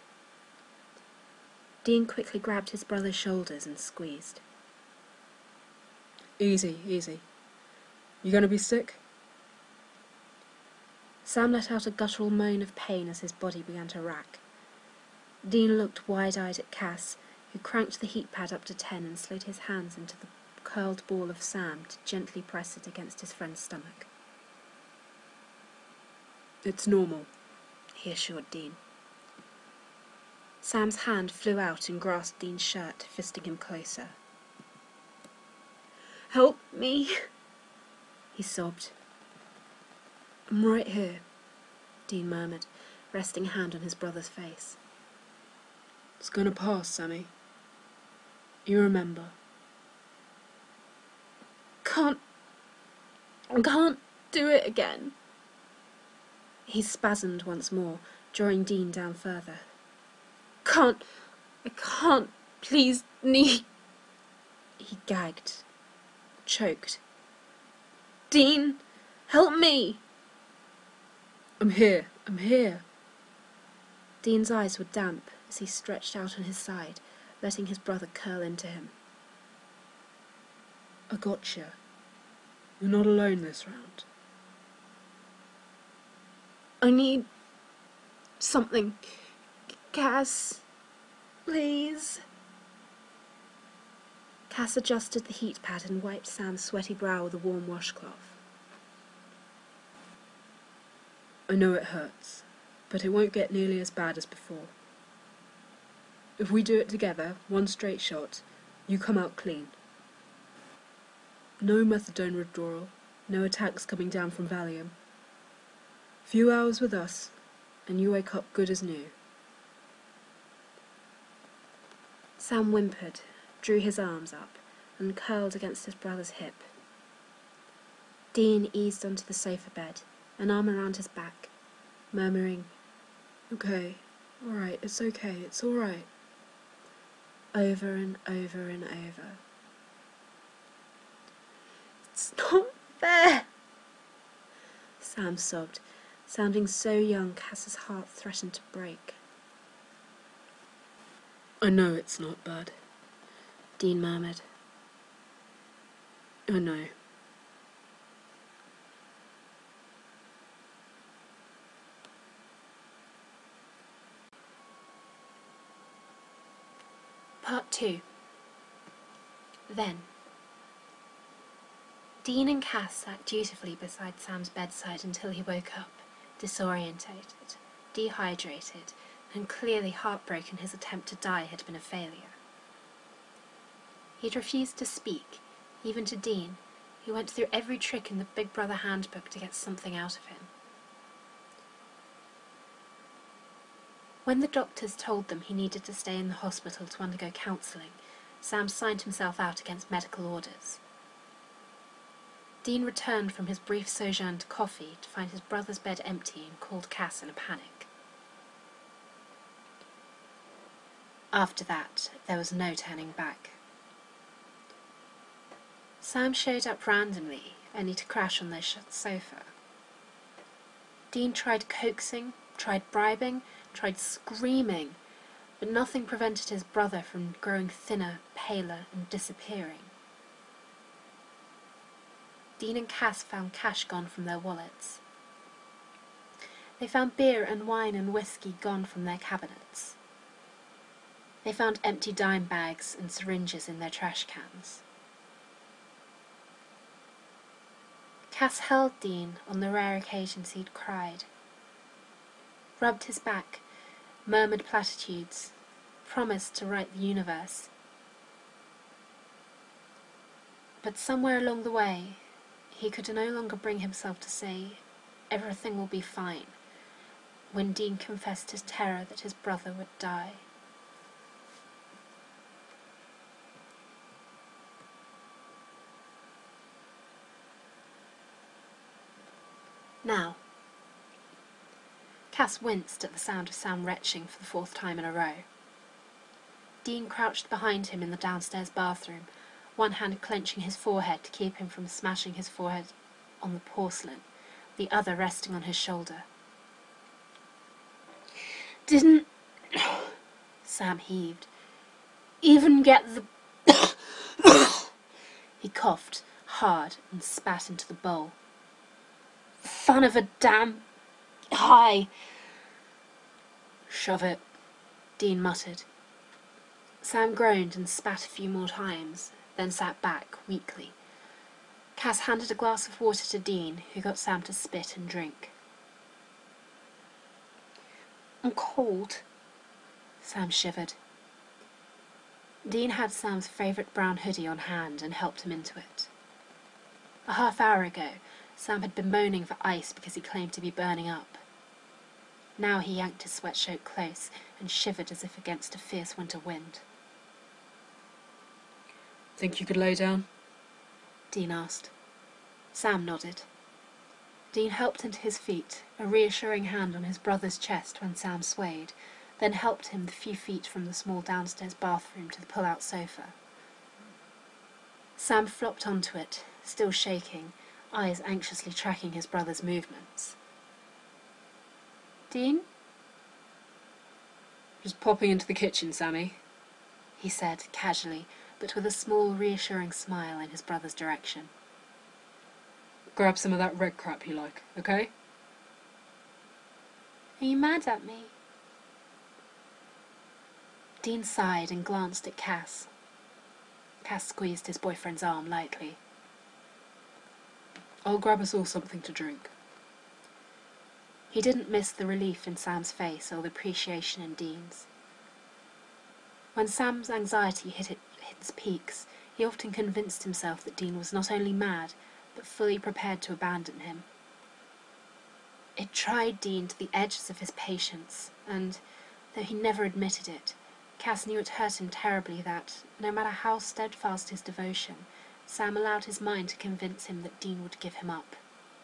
Speaker 1: Dean quickly grabbed his brother's shoulders and squeezed.
Speaker 2: Easy, easy. You gonna be sick?
Speaker 1: Sam let out a guttural moan of pain as his body began to rack. Dean looked wide-eyed at Cass, who cranked the heat pad up to ten and slid his hands into the curled ball of Sam to gently press it against his friend's stomach.
Speaker 2: It's normal,
Speaker 1: he assured Dean. Sam's hand flew out and grasped Dean's shirt, fisting him closer. "Help me," he sobbed. "I'm right here," Dean murmured, resting a hand on his brother's face.
Speaker 2: It's gonna pass, Sammy. You remember.
Speaker 1: Can't... I can't do it again. He spasmed once more, drawing Dean down further. Can't... I can't... Please, knee... He gagged. Choked. "Dean, help me!"
Speaker 2: I'm here, I'm here.
Speaker 1: Dean's eyes were damp as he stretched out on his side, letting his brother curl into him.
Speaker 2: I gotcha. You're not alone this round.
Speaker 1: I need... something. Cass... please... Cass adjusted the heat pad and wiped Sam's sweaty brow with a warm washcloth.
Speaker 2: I know it hurts, but it won't get nearly as bad as before. If we do it together, one straight shot, you come out clean. No methadone withdrawal, no attacks coming down from Valium. Few hours with us, and you wake up good as new.
Speaker 1: Sam whimpered, drew his arms up, and curled against his brother's hip. Dean eased onto the sofa bed, an arm around his back, murmuring,
Speaker 2: Okay, alright, it's okay, it's alright.
Speaker 1: Over and over and over. It's not fair, Sam sobbed, sounding so young Cass's heart threatened to break.
Speaker 2: I know it's not bad,
Speaker 1: Dean murmured.
Speaker 2: I know.
Speaker 1: Part two. Then. Dean and Cass sat dutifully beside Sam's bedside until he woke up, disorientated, dehydrated, and clearly heartbroken his attempt to die had been a failure. He'd refused to speak, even to Dean, who went through every trick in the Big Brother handbook to get something out of him. When the doctors told them he needed to stay in the hospital to undergo counselling, Sam signed himself out against medical orders. Dean returned from his brief sojourn to coffee to find his brother's bed empty and called Cass in a panic. After that, there was no turning back. Sam showed up randomly, only to crash on their sofa. Dean tried coaxing, tried bribing, tried screaming, but nothing prevented his brother from growing thinner, paler, and disappearing. Dean and Cass found cash gone from their wallets. They found beer and wine and whiskey gone from their cabinets. They found empty dime bags and syringes in their trash cans. Cass held Dean on the rare occasions he'd cried, rubbed his back, murmured platitudes, promised to right the universe. But somewhere along the way, he could no longer bring himself to say, "Everything will be fine," when Dean confessed his terror that his brother would die. Now, Cass winced at the sound of Sam retching for the fourth time in a row. Dean crouched behind him in the downstairs bathroom, one hand clenching his forehead to keep him from smashing his forehead on the porcelain, the other resting on his shoulder. "Didn't," Sam heaved, "even get the..." He coughed hard and spat into the bowl. "Fun of a damn high." "Shove it," Dean muttered. Sam groaned and spat a few more times, then sat back weakly. Cass handed a glass of water to Dean, who got Sam to spit and drink. "I'm cold," Sam shivered. Dean had Sam's favourite brown hoodie on hand and helped him into it. A half hour ago, Sam had been moaning for ice because he claimed to be burning up. Now he yanked his sweatshirt close and shivered as if against a fierce winter wind.
Speaker 2: "Think you could lay down?"
Speaker 1: Dean asked. Sam nodded. Dean helped him to his feet, a reassuring hand on his brother's chest when Sam swayed, then helped him the few feet from the small downstairs bathroom to the pull-out sofa. Sam flopped onto it, still shaking, eyes anxiously tracking his brother's movements. "Dean?"
Speaker 2: "Just popping into the kitchen, Sammy,"
Speaker 1: he said, casually, but with a small, reassuring smile in his brother's direction.
Speaker 2: "Grab some of that red crap you like, okay?"
Speaker 1: "Are you mad at me?" Dean sighed and glanced at Cass. Cass squeezed his boyfriend's arm lightly.
Speaker 2: "I'll grab us all something to drink."
Speaker 1: He didn't miss the relief in Sam's face or the appreciation in Dean's. When Sam's anxiety hit, it, hit its peaks, he often convinced himself that Dean was not only mad, but fully prepared to abandon him. It tried Dean to the edges of his patience, and, though he never admitted it, Cass knew it hurt him terribly that, no matter how steadfast his devotion, Sam allowed his mind to convince him that Dean would give him up.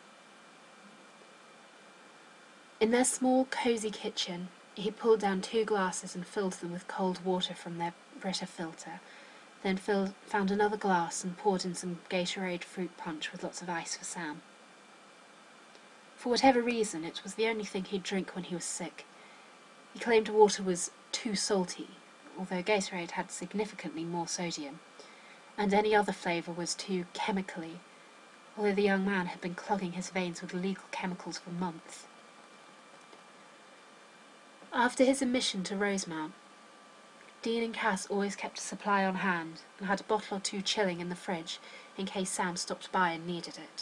Speaker 1: In their small, cosy kitchen, he pulled down two glasses and filled them with cold water from their Brita filter, then filled, found another glass and poured in some Gatorade fruit punch with lots of ice for Sam. For whatever reason, it was the only thing he'd drink when he was sick. He claimed water was too salty, although Gatorade had significantly more sodium, and any other flavour was too chemically, although the young man had been clogging his veins with illegal chemicals for months. After his admission to Rosemount, Dean and Cass always kept a supply on hand and had a bottle or two chilling in the fridge in case Sam stopped by and needed it.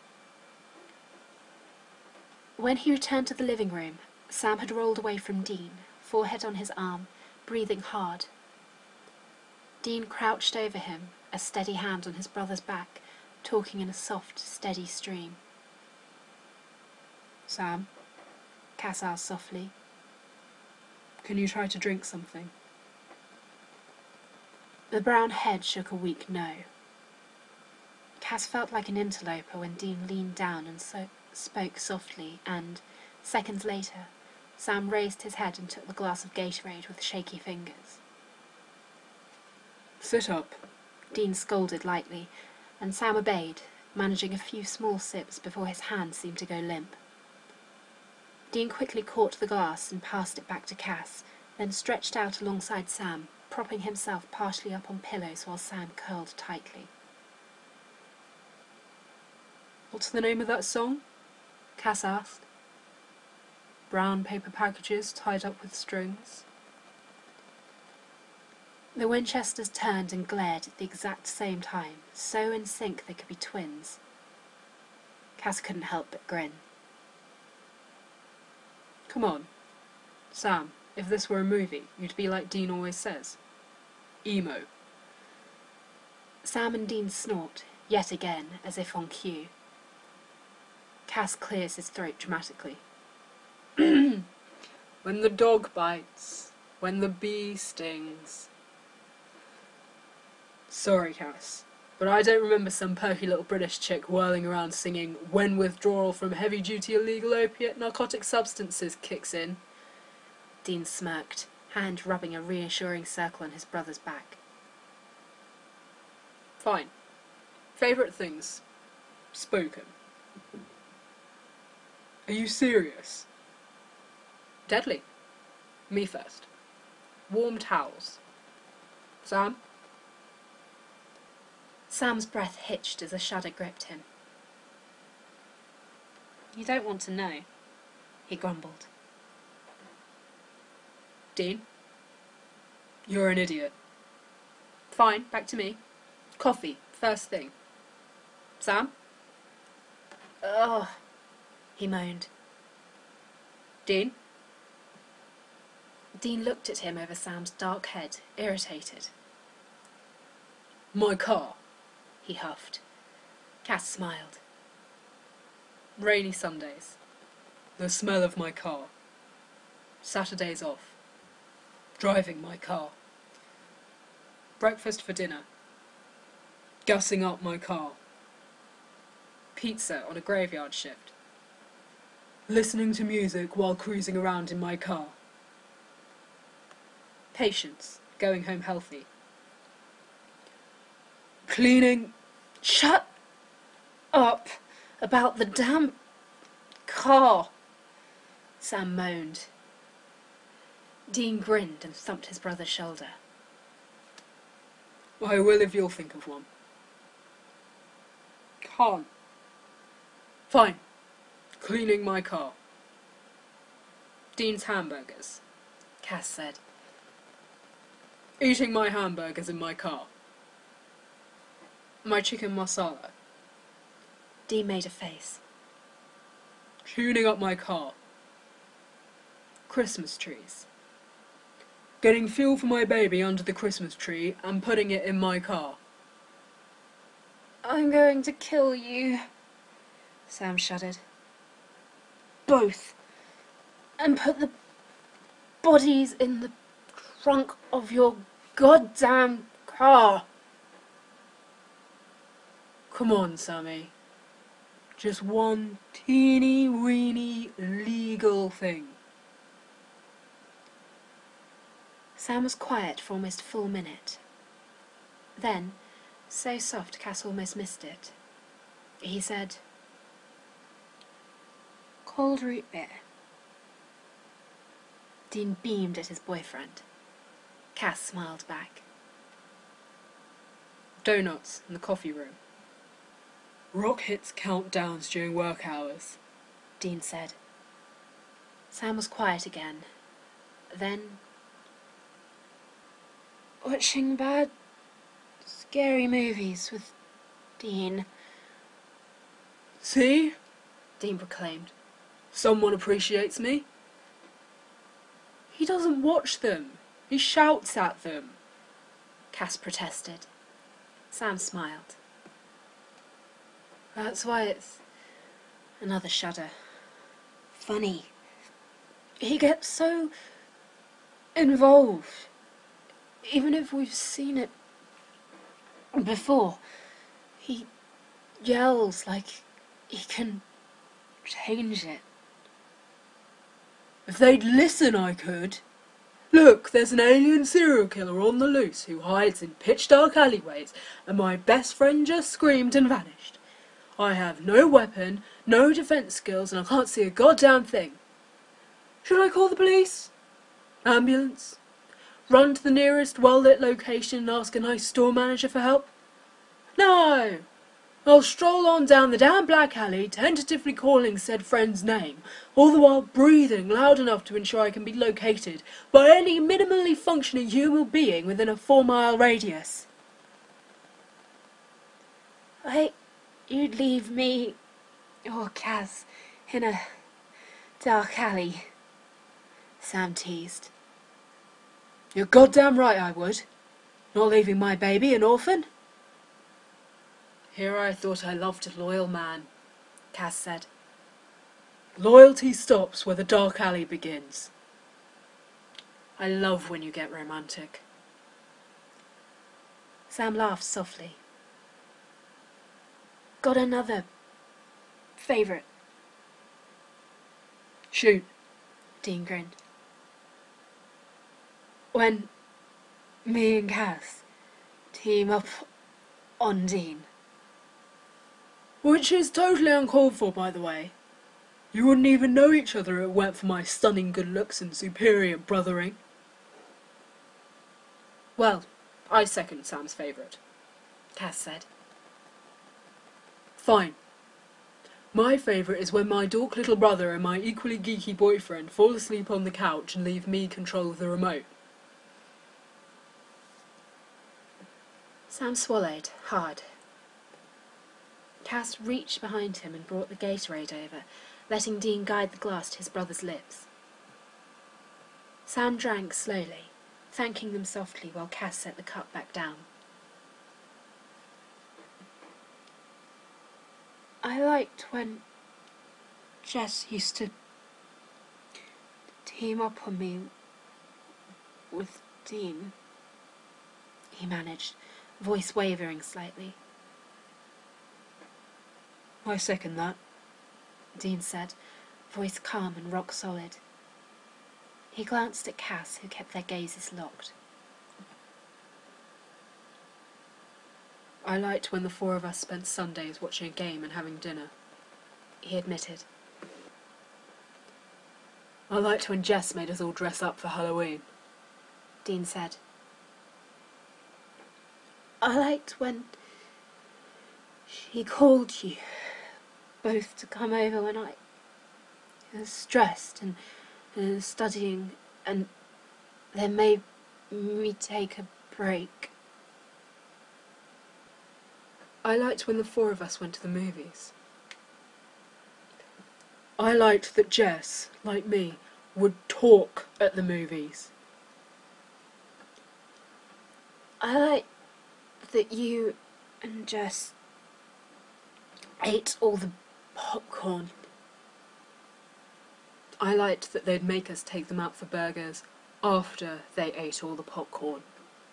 Speaker 1: When he returned to the living room, Sam had rolled away from Dean, forehead on his arm, breathing hard. Dean crouched over him, a steady hand on his brother's back, talking in a soft, steady stream.
Speaker 2: "Sam,"
Speaker 1: Cass asked softly,
Speaker 2: "can you try to drink something?"
Speaker 1: The brown head shook a weak no. Cass felt like an interloper when Dean leaned down and so spoke softly, and, seconds later, Sam raised his head and took the glass of Gatorade with shaky fingers.
Speaker 2: "Sit up,"
Speaker 1: Dean scolded lightly, and Sam obeyed, managing a few small sips before his hand seemed to go limp. Dean quickly caught the glass and passed it back to Cass, then stretched out alongside Sam, propping himself partially up on pillows while Sam curled tightly.
Speaker 2: What's the name of that song? Cass asked. Brown paper packages tied up with strings.
Speaker 1: The Winchesters turned and glared at the exact same time, so in sync they could be twins. Cass couldn't help but grin.
Speaker 2: Come on. Sam, if this were a movie, you'd be like Dean always says. Emo.
Speaker 1: Sam and Dean snort, yet again, as if on cue. Cass clears his throat dramatically.
Speaker 2: When the dog bites, when the bee stings. Sorry, Cass, but I don't remember some perky little British chick whirling around singing when withdrawal from heavy-duty illegal opiate narcotic substances kicks in.
Speaker 1: Dean smirked, hand rubbing a reassuring circle on his brother's back.
Speaker 2: Fine. Favourite things. Spoken. Are you serious? Deadly. Me first. Warm towels. Sam?
Speaker 1: Sam's breath hitched as a shudder gripped him. You don't want to know, he grumbled.
Speaker 2: Dean? You're an idiot. Fine, back to me. Coffee, first thing. Sam?
Speaker 1: Ugh, he moaned.
Speaker 2: Dean?
Speaker 1: Dean looked at him over Sam's dark head, irritated.
Speaker 2: My car,
Speaker 1: he huffed. Cass smiled.
Speaker 2: Rainy Sundays. The smell of my car. Saturdays off. Driving my car. Breakfast for dinner. Gassing up my car. Pizza on a graveyard shift. Listening to music while cruising around in my car. Patience, going home healthy. Cleaning.
Speaker 1: Shut up about the damn car, Sam moaned. Dean grinned and thumped his brother's shoulder.
Speaker 2: I will if you'll think of one. Can't. Fine. Cleaning my car. Dean's hamburgers,
Speaker 1: Cass said.
Speaker 2: Eating my hamburgers in my car. My chicken masala.
Speaker 1: Dean made a face.
Speaker 2: Tuning up my car. Christmas trees. Getting fuel for my baby under the Christmas tree and putting it in my car.
Speaker 1: I'm going to kill you, Sam shuddered. Both. And put the bodies in the trunk of your goddamn car.
Speaker 2: Come on, Sammy. Just one teeny weeny legal thing.
Speaker 1: Sam was quiet for almost a full minute. Then, so soft Cass almost missed it, he said, cold root beer. Dean beamed at his boyfriend. Cass smiled back.
Speaker 2: Donuts in the coffee room. Rock hits countdowns during work hours,
Speaker 1: Dean said. Sam was quiet again. Then, watching bad, scary movies with Dean.
Speaker 2: See?
Speaker 1: Dean proclaimed.
Speaker 2: Someone appreciates me. He doesn't watch them. He shouts at them.
Speaker 1: Cass protested. Sam smiled. That's why it's... Another shudder. Funny. He gets so involved. Even if we've seen it before. He yells like he can change it.
Speaker 2: If they'd listen, I could. Look, there's an alien serial killer on the loose who hides in pitch-dark alleyways, and my best friend just screamed and vanished. I have no weapon, no defence skills, and I can't see a goddamn thing. Should I call the police? Ambulance? Run to the nearest well-lit location and ask a nice store manager for help? No! I'll stroll on down the damn black alley, tentatively calling said friend's name, all the while breathing loud enough to ensure I can be located by any minimally functioning human being within a four-mile radius.
Speaker 1: I... you'd leave me, or Kaz, in a dark alley, Sam teased.
Speaker 2: You're goddamn right I would. Not leaving my baby an orphan. Here I thought I loved a loyal man, Kaz said. Loyalty stops where the dark alley begins. I love when you get romantic.
Speaker 1: Sam laughed softly. Got another favourite?
Speaker 2: Shoot.
Speaker 1: Dean grinned.
Speaker 3: When me and Kaz team up on Dean.
Speaker 2: Which is totally uncalled for, by the way. You wouldn't even know each other if it weren't for my stunning good looks and superior brothering. Well, I second Sam's favourite,
Speaker 1: Kaz said.
Speaker 2: Fine. My favourite is when my dork little brother and my equally geeky boyfriend fall asleep on the couch and leave me control of the remote.
Speaker 1: Sam swallowed hard. Kaz reached behind him and brought the Gatorade over, letting Dean guide the glass to his brother's lips. Sam drank slowly, thanking them softly while Kaz set the cup back down. I liked when Jess used to team up on me with Dean, he managed, voice wavering slightly.
Speaker 2: I second that,
Speaker 1: Dean said, voice calm and rock solid. He glanced at Kaz, who kept their gazes locked.
Speaker 2: I liked when the four of us spent Sundays watching a game and having dinner,
Speaker 1: he admitted.
Speaker 2: I liked when Jess made us all dress up for Halloween,
Speaker 1: Dean said. I liked when she called you both to come over when I was stressed and, and studying, and then made me take a break.
Speaker 2: I liked when the four of us went to the movies. I liked that Jess, like me, would talk at the movies.
Speaker 1: I liked that you and Jess ate all the popcorn.
Speaker 2: I liked that they'd make us take them out for burgers after they ate all the popcorn.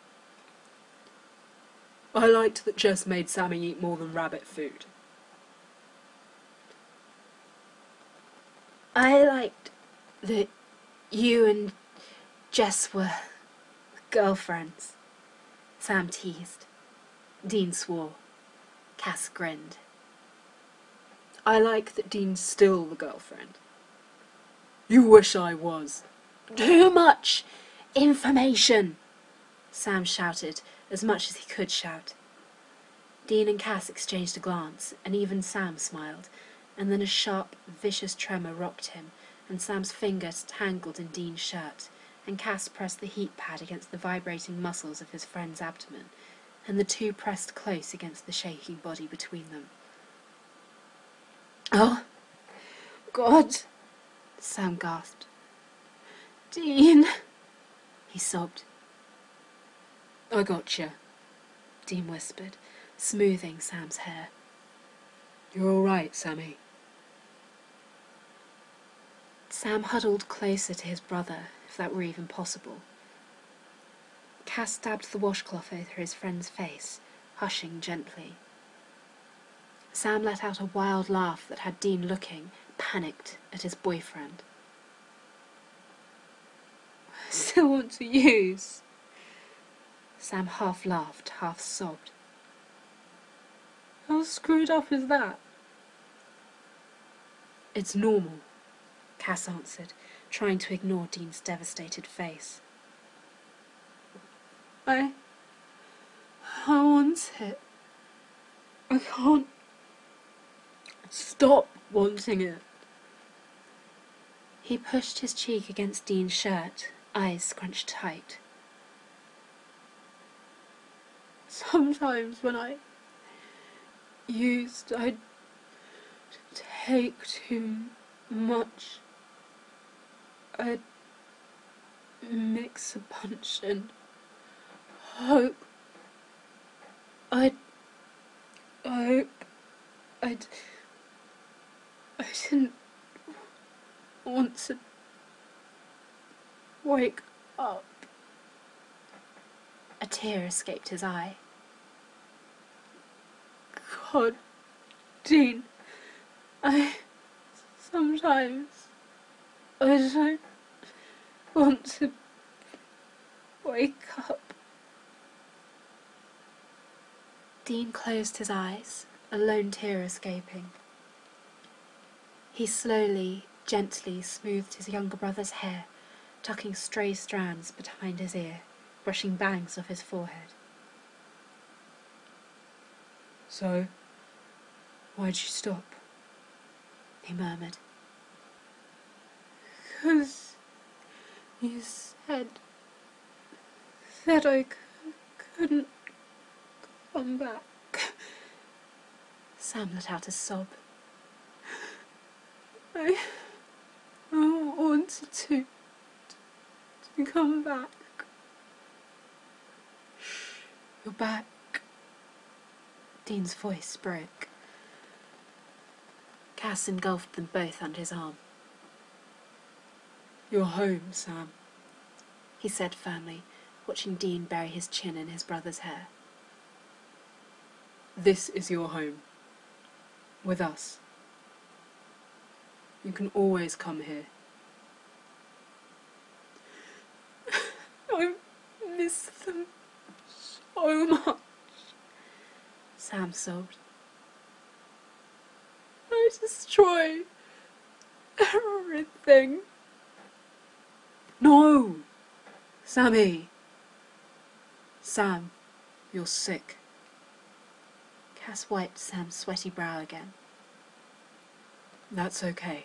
Speaker 2: I liked that Jess made Sammy eat more than rabbit food.
Speaker 1: I liked that you and Jess were girlfriends, Sam teased. Dean swore. Kaz grinned.
Speaker 2: I like that Dean's still the girlfriend. You wish I was.
Speaker 1: Too much information, Sam shouted, as much as he could shout. Dean and Kaz exchanged a glance, and even Sam smiled, and then a sharp, vicious tremor rocked him, and Sam's fingers tangled in Dean's shirt, and Kaz pressed the heat pad against the vibrating muscles of his friend's abdomen, and the two pressed close against the shaking body between them. Oh, God, Sam gasped. Dean, he sobbed.
Speaker 2: I gotcha,
Speaker 1: Dean whispered, smoothing Sam's hair.
Speaker 2: You're all right, Sammy.
Speaker 1: Sam huddled closer to his brother, if that were even possible. Kaz stabbed the washcloth over his friend's face, hushing gently. Sam let out a wild laugh that had Dean looking, panicked, at his boyfriend.
Speaker 3: still want to use. Sam half laughed, half sobbed. How screwed up is that? It's normal, Cass answered, trying to ignore Dean's devastated face. I... I want it. I can't stop wanting it. He pushed his cheek against Dean's shirt, eyes scrunched tight. Sometimes when I used, I'd take too much. I'd mix a punch and hope. I'd hope I'd I didn't want to wake up. A tear escaped his eye. God, Dean, I sometimes I don't want to wake up. Dean closed his eyes, a lone tear escaping. He slowly, gently smoothed his younger brother's hair, tucking stray strands behind his ear, brushing bangs off his forehead. So, why'd you stop? He murmured. 'Cause you said that I c- couldn't come back. Sam let out a sob. I, I wanted to, to come back. You're back. Dean's voice broke. Cass engulfed them both under his arm. You're home, Sam, he said firmly, watching Dean bury his chin in his brother's hair. This is your home. With us. You can always come here. I miss them so much, Sam sobbed. I destroy everything. No! Sammy! Sam, you're sick. Cass wiped Sam's sweaty brow again. That's okay.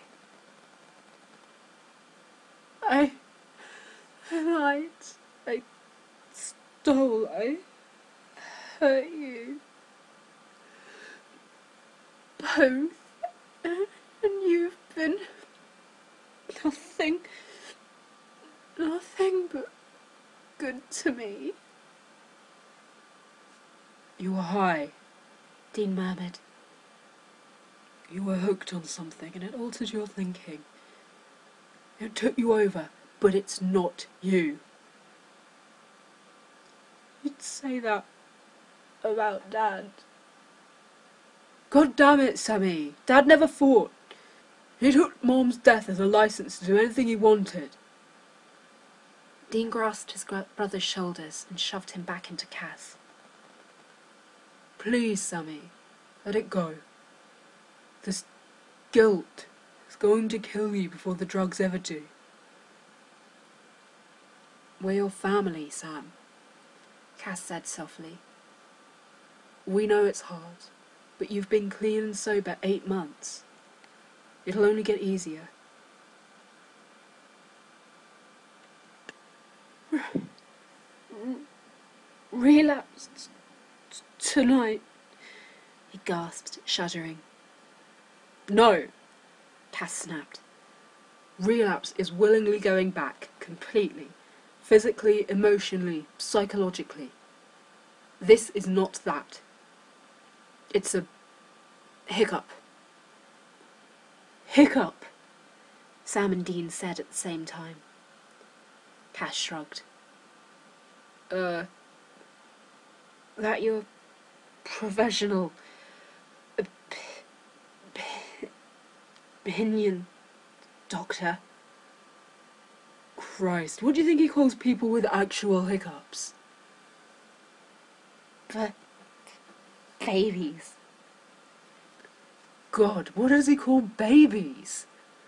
Speaker 3: I... I lied. I stole. I hurt you. Both. And you've been... nothing... nothing but good to me. You were high, Dean murmured. You were hooked on something and it altered your thinking. It took you over, but it's not you. You'd say that about Dad. God damn it, Sammy. Dad never fought. He took Mom's death as a license to do anything he wanted. Dean grasped his brother's shoulders and shoved him back into Cass. Please, Sammy, let it go. This guilt is going to kill you before the drugs ever do. We're your family, Sam, Cass said softly. We know it's hard, but you've been clean and sober eight months. It'll only get easier. Relapsed tonight, he gasped, shuddering. No, Cass snapped. Relapse is willingly going back, completely. Physically, emotionally, psychologically. This is not that. It's a hiccup. Hiccup, Sam and Dean said at the same time. Cass shrugged. Uh, that you're professional op- opinion doctor.
Speaker 2: Christ, what do you think he calls people with actual hiccups?
Speaker 1: But babies.
Speaker 2: God, what does he call babies?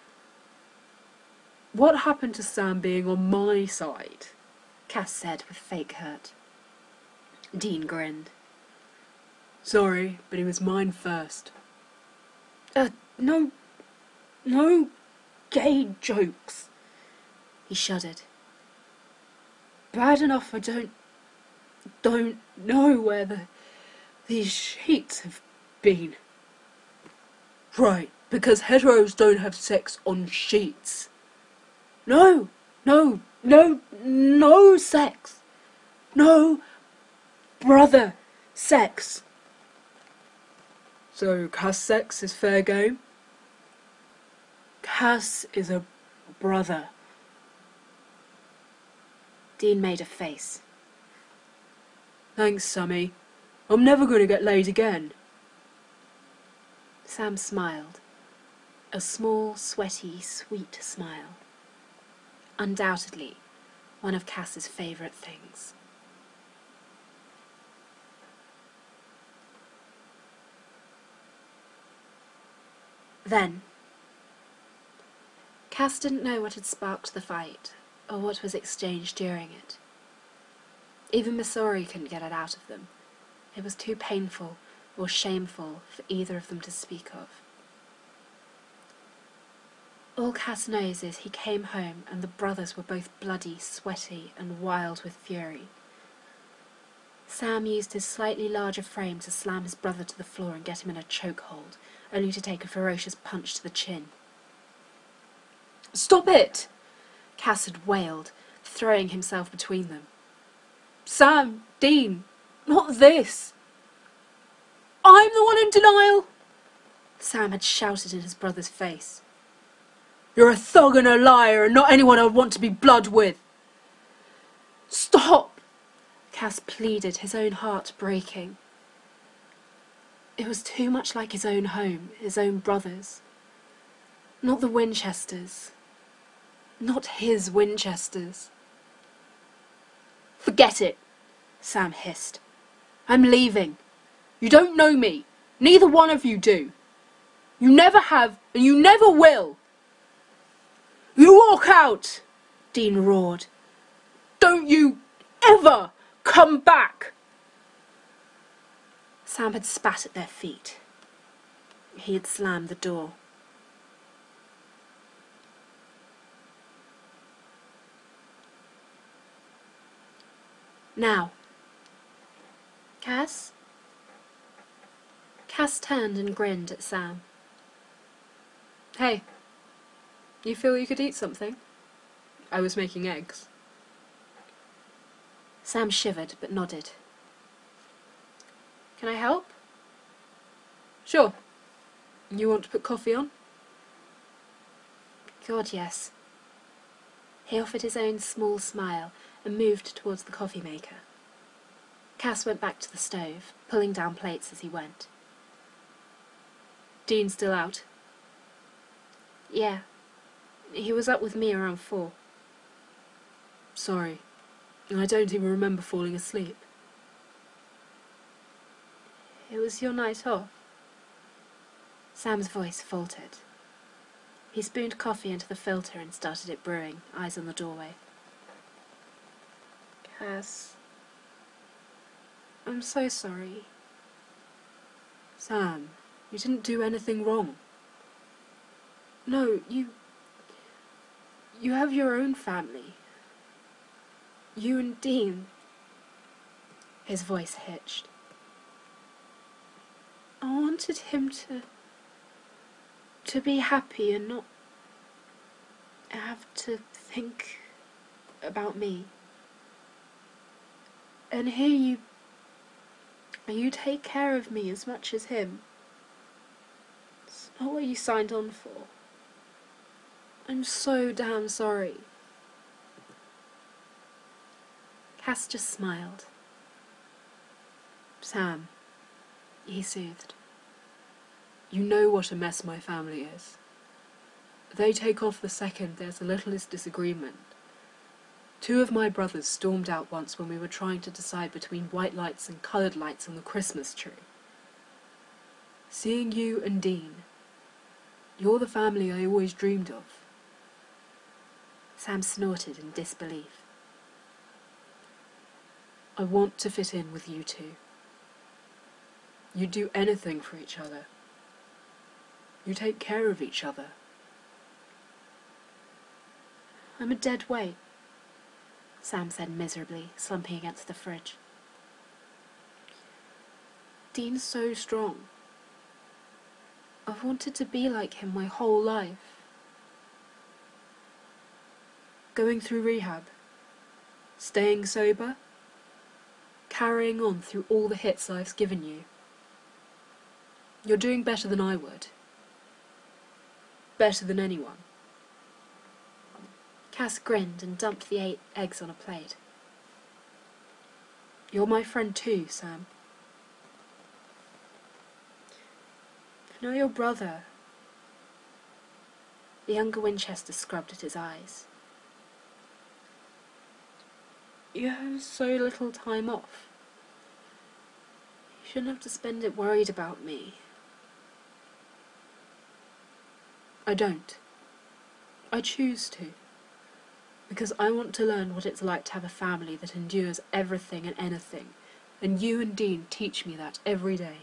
Speaker 2: What happened to Sam being on my side?
Speaker 1: Cass said with fake hurt. Dean grinned.
Speaker 2: Sorry, but he was mine first.
Speaker 1: Uh, no, no gay jokes. He shuddered. Bad enough I don't, don't know where the, these sheets have been.
Speaker 2: Right, because heteros don't have sex on sheets.
Speaker 1: No, no, no, no sex. No brother sex.
Speaker 2: So, Cass sex is fair game?
Speaker 1: Cass is a brother. Dean made a face.
Speaker 2: Thanks, Sammy. I'm never going to get laid again.
Speaker 1: Sam smiled. A small, sweaty, sweet smile. Undoubtedly, one of Cass's favourite things. Then, Cass didn't know what had sparked the fight, or what was exchanged during it. Even Missouri couldn't get it out of them. It was too painful or shameful for either of them to speak of. All Cass knows is he came home and the brothers were both bloody, sweaty, and wild with fury. Sam used his slightly larger frame to slam his brother to the floor and get him in a chokehold, only to take a ferocious punch to the chin. "Stop it!" Cass had wailed, throwing himself between them. "Sam, Dean, not this! I'm the one in denial!" Sam had shouted in his brother's face.
Speaker 2: You're a thug and a liar and not anyone I'd want to be blood with.
Speaker 1: "Stop!" Cass pleaded, his own heart breaking. It was too much like his own home, his own brothers. Not the Winchesters. Not his Winchesters. "Forget it," Sam hissed. "I'm leaving. You don't know me. Neither one of you do. You never have, and you never will."
Speaker 2: You walk out!
Speaker 1: Dean roared.
Speaker 2: Don't you ever come back!
Speaker 1: Sam had spat at their feet. He had slammed the door. "Now, Cass?" Cass turned and grinned at Sam.
Speaker 2: Hey, you feel you could eat something? I was making eggs.
Speaker 1: Sam shivered but nodded. "Can I help?"
Speaker 2: Sure. You want to put coffee on?
Speaker 1: God, yes. He offered his own small smile and moved towards the coffee maker. Cass went back to the stove, pulling down plates as he went.
Speaker 2: Dean still out?
Speaker 1: Yeah. He was up with me around four.
Speaker 2: Sorry. I don't even remember falling asleep.
Speaker 1: It was your night off. Sam's voice faltered. He spooned coffee into the filter and started it brewing, eyes on the doorway. Cass, I'm so sorry.
Speaker 2: Sam, you didn't do anything wrong.
Speaker 1: No, you... You have your own family. You and Dean. His voice hitched. I wanted him to... to be happy and not... have to think about me. And here you... you take care of me as much as him. It's not what you signed on for. I'm so damn sorry. Cass just smiled.
Speaker 2: Sam, he soothed. You know what a mess my family is. They take off the second there's the littlest disagreement.
Speaker 3: Two of my brothers stormed out once when we were trying to decide between white lights and coloured lights on the Christmas tree. Seeing you and Dean, you're the family I always dreamed of.
Speaker 1: Sam snorted in disbelief.
Speaker 3: I want to fit in with you two. You do anything for each other. You take care of each other.
Speaker 1: I'm a dead weight, Sam said miserably, slumping against the fridge. Dean's so strong. I've wanted to be like him my whole life.
Speaker 3: Going through rehab, staying sober, carrying on through all the hits life's given you. You're doing better than I would. Better than anyone.
Speaker 1: Cass grinned and dumped the eight eggs on a plate.
Speaker 3: You're my friend too, Sam.
Speaker 1: I know your brother. The younger Winchester scrubbed at his eyes. You have so little time off. You shouldn't have to spend it worried about me.
Speaker 3: I don't. I choose to. Because I want to learn what it's like to have a family that endures everything and anything, and you and Dean teach me that every day.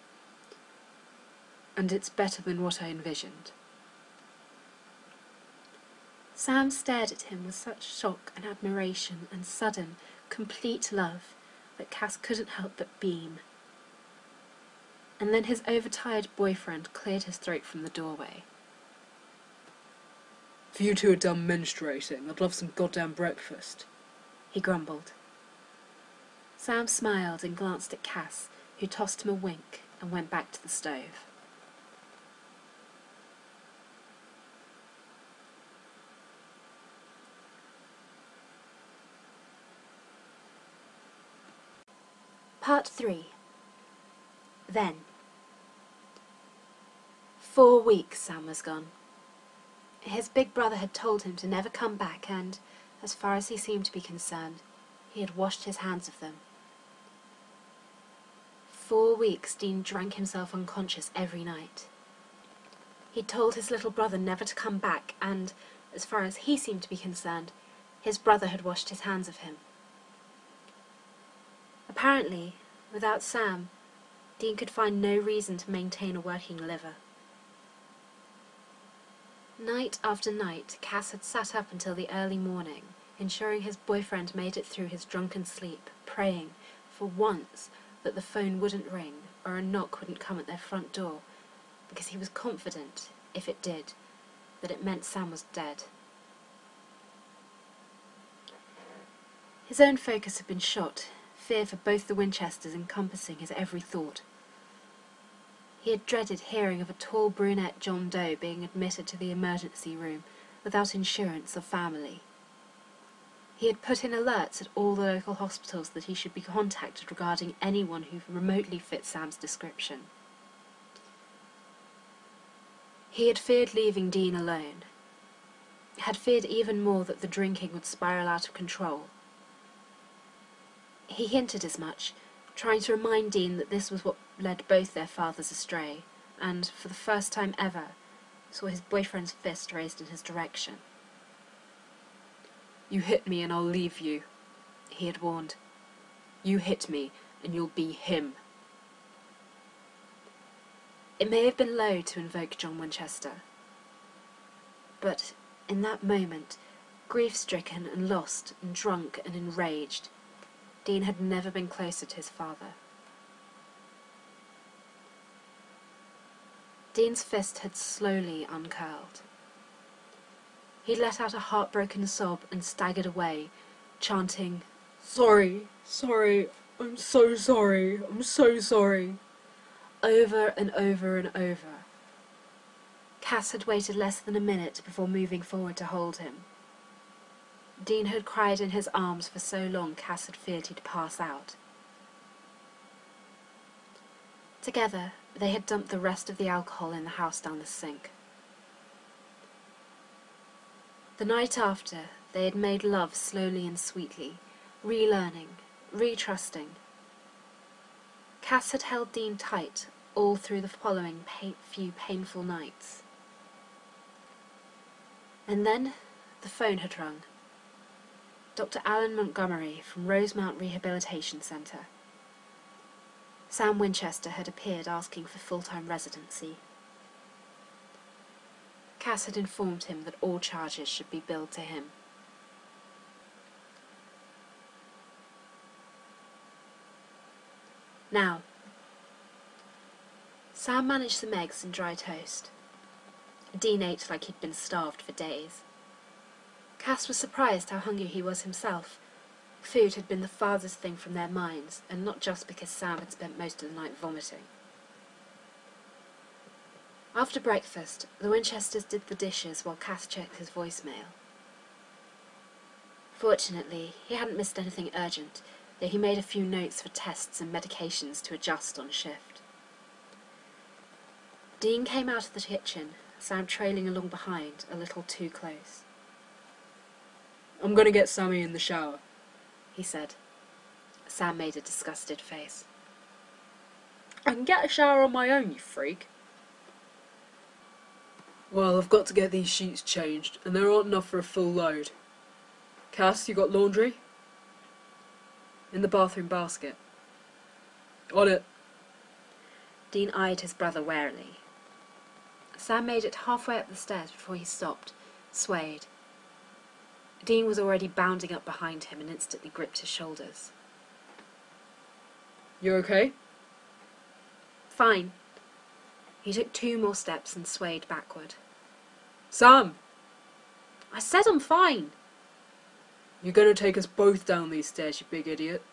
Speaker 3: And it's better than what I envisioned.
Speaker 1: Sam stared at him with such shock and admiration and sudden, complete love that Cass couldn't help but beam. And then his overtired boyfriend cleared his throat from the doorway.
Speaker 2: If you two are done menstruating, I'd love some goddamn breakfast,
Speaker 1: he grumbled. Sam smiled and glanced at Cass, who tossed him a wink and went back to the stove. Part three. Then. Four weeks Sam was gone. His big brother had told him to never come back and, as far as he seemed to be concerned, he had washed his hands of them. Four weeks Dean drank himself unconscious every night. He'd told his little brother never to come back and, as far as he seemed to be concerned, his brother had washed his hands of him. Apparently, without Sam, Dean could find no reason to maintain a working liver. Night after night, Cass had sat up until the early morning, ensuring his boyfriend made it through his drunken sleep, praying, for once, that the phone wouldn't ring or a knock wouldn't come at their front door, because he was confident, if it did, that it meant Sam was dead. His own focus had been shot, fear for both the Winchesters encompassing his every thought. He had dreaded hearing of a tall brunette John Doe being admitted to the emergency room without insurance or family. He had put in alerts at all the local hospitals that he should be contacted regarding anyone who remotely fit Sam's description. He had feared leaving Dean alone. Had feared even more that the drinking would spiral out of control. He hinted as much, trying to remind Dean that this was what led both their fathers astray, and, for the first time ever, saw his boyfriend's fist raised in his direction.
Speaker 3: You hit me and I'll leave you, he had warned. You hit me and you'll be him.
Speaker 1: It may have been low to invoke John Winchester, but in that moment, grief-stricken and lost and drunk and enraged, Dean had never been closer to his father. Dean's fist had slowly uncurled. He let out a heartbroken sob and staggered away, chanting,
Speaker 2: Sorry, sorry, I'm so sorry, I'm so sorry,
Speaker 1: over and over and over. Cass had waited less than a minute before moving forward to hold him. Dean had cried in his arms for so long Cass had feared he'd pass out. Together, they had dumped the rest of the alcohol in the house down the sink. The night after, they had made love slowly and sweetly, relearning, retrusting. Cass had held Dean tight all through the following pain few painful nights. And then the phone had rung. Doctor Alan Montgomery from Rosemount Rehabilitation Centre. Sam Winchester had appeared asking for full-time residency. Cass had informed him that all charges should be billed to him. Now, Sam managed some eggs and dry toast. Dean ate like he'd been starved for days. Cass was surprised how hungry he was himself. Food had been the farthest thing from their minds, and not just because Sam had spent most of the night vomiting. After breakfast, the Winchesters did the dishes while Cass checked his voicemail. Fortunately, he hadn't missed anything urgent, though he made a few notes for tests and medications to adjust on shift. Dean came out of the kitchen, Sam trailing along behind, a little too close.
Speaker 2: I'm gonna get Sammy in the shower,
Speaker 1: he said. Sam made a disgusted face.
Speaker 2: I can get a shower on my own, you freak. Well, I've got to get these sheets changed, and there aren't enough for a full load. Cass, you got laundry? In the bathroom basket. On it.
Speaker 1: Dean eyed his brother warily. Sam made it halfway up the stairs before he stopped, swayed. Dean was already bounding up behind him and instantly gripped his shoulders.
Speaker 2: You okay?
Speaker 1: Fine. He took two more steps and swayed backward.
Speaker 2: Sam!
Speaker 1: I said I'm fine.
Speaker 2: You're gonna take us both down these stairs, you big idiot.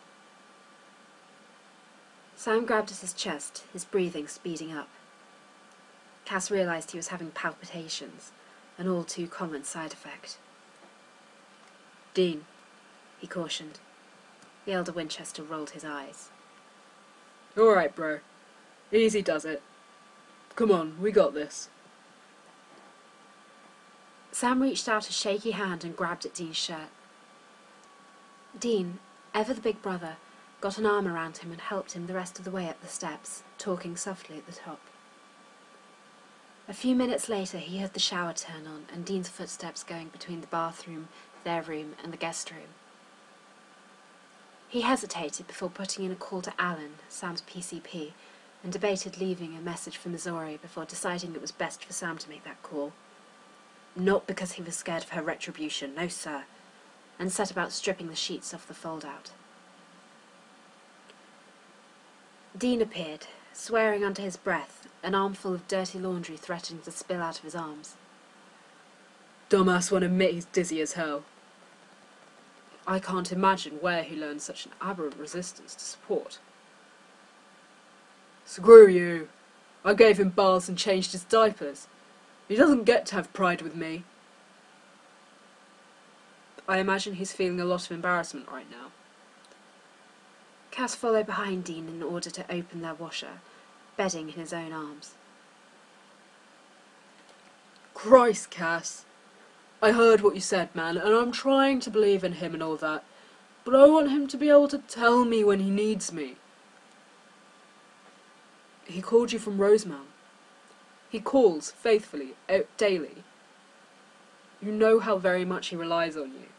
Speaker 1: Sam grabbed at his chest, his breathing speeding up. Cass realised he was having palpitations, an all too common side effect.
Speaker 2: Dean,
Speaker 1: he cautioned. The elder Winchester rolled his eyes.
Speaker 2: Alright, bro. Easy does it. Come on, we got this.
Speaker 1: Sam reached out a shaky hand and grabbed at Dean's shirt. Dean, ever the big brother, got an arm around him and helped him the rest of the way up the steps, talking softly at the top. A few minutes later he heard the shower turn on and Dean's footsteps going between the bathroom, their room and the guest room. He hesitated before putting in a call to Alan, Sam's P C P, and debated leaving a message for Missouri before deciding it was best for Sam to make that call. Not because he was scared of her retribution, no sir, and set about stripping the sheets off the fold-out. Dean appeared, swearing under his breath, an armful of dirty laundry threatening to spill out of his arms.
Speaker 2: Dumbass won't admit he's dizzy as hell. I can't imagine where he learned such an aberrant resistance to support. Screw you. I gave him baths and changed his diapers. He doesn't get to have pride with me. I imagine he's feeling a lot of embarrassment right now.
Speaker 1: Cass followed behind Dean in order to open their washer, bedding in his own arms.
Speaker 2: Christ, Cass. I heard what you said, man, and I'm trying to believe in him and all that, but I want him to be able to tell me when he needs me. He called you from Rosemount. He calls, faithfully, out daily. You know how very much he relies on you.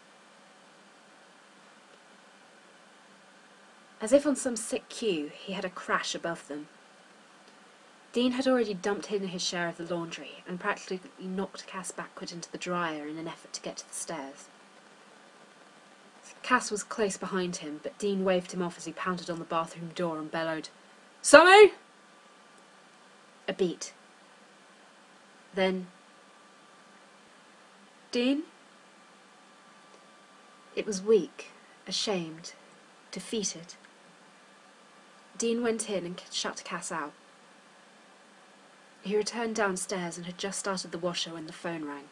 Speaker 1: As if on some sick cue, he had a crash above them. Dean had already dumped in his share of the laundry and practically knocked Cass backward into the dryer in an effort to get to the stairs. Cass was close behind him, but Dean waved him off as he pounded on the bathroom door and bellowed, "Sammy!" A beat. Then, "Dean?" It was weak, ashamed, defeated. Dean went in and shut Cass out. He returned downstairs and had just started the washer when the phone rang.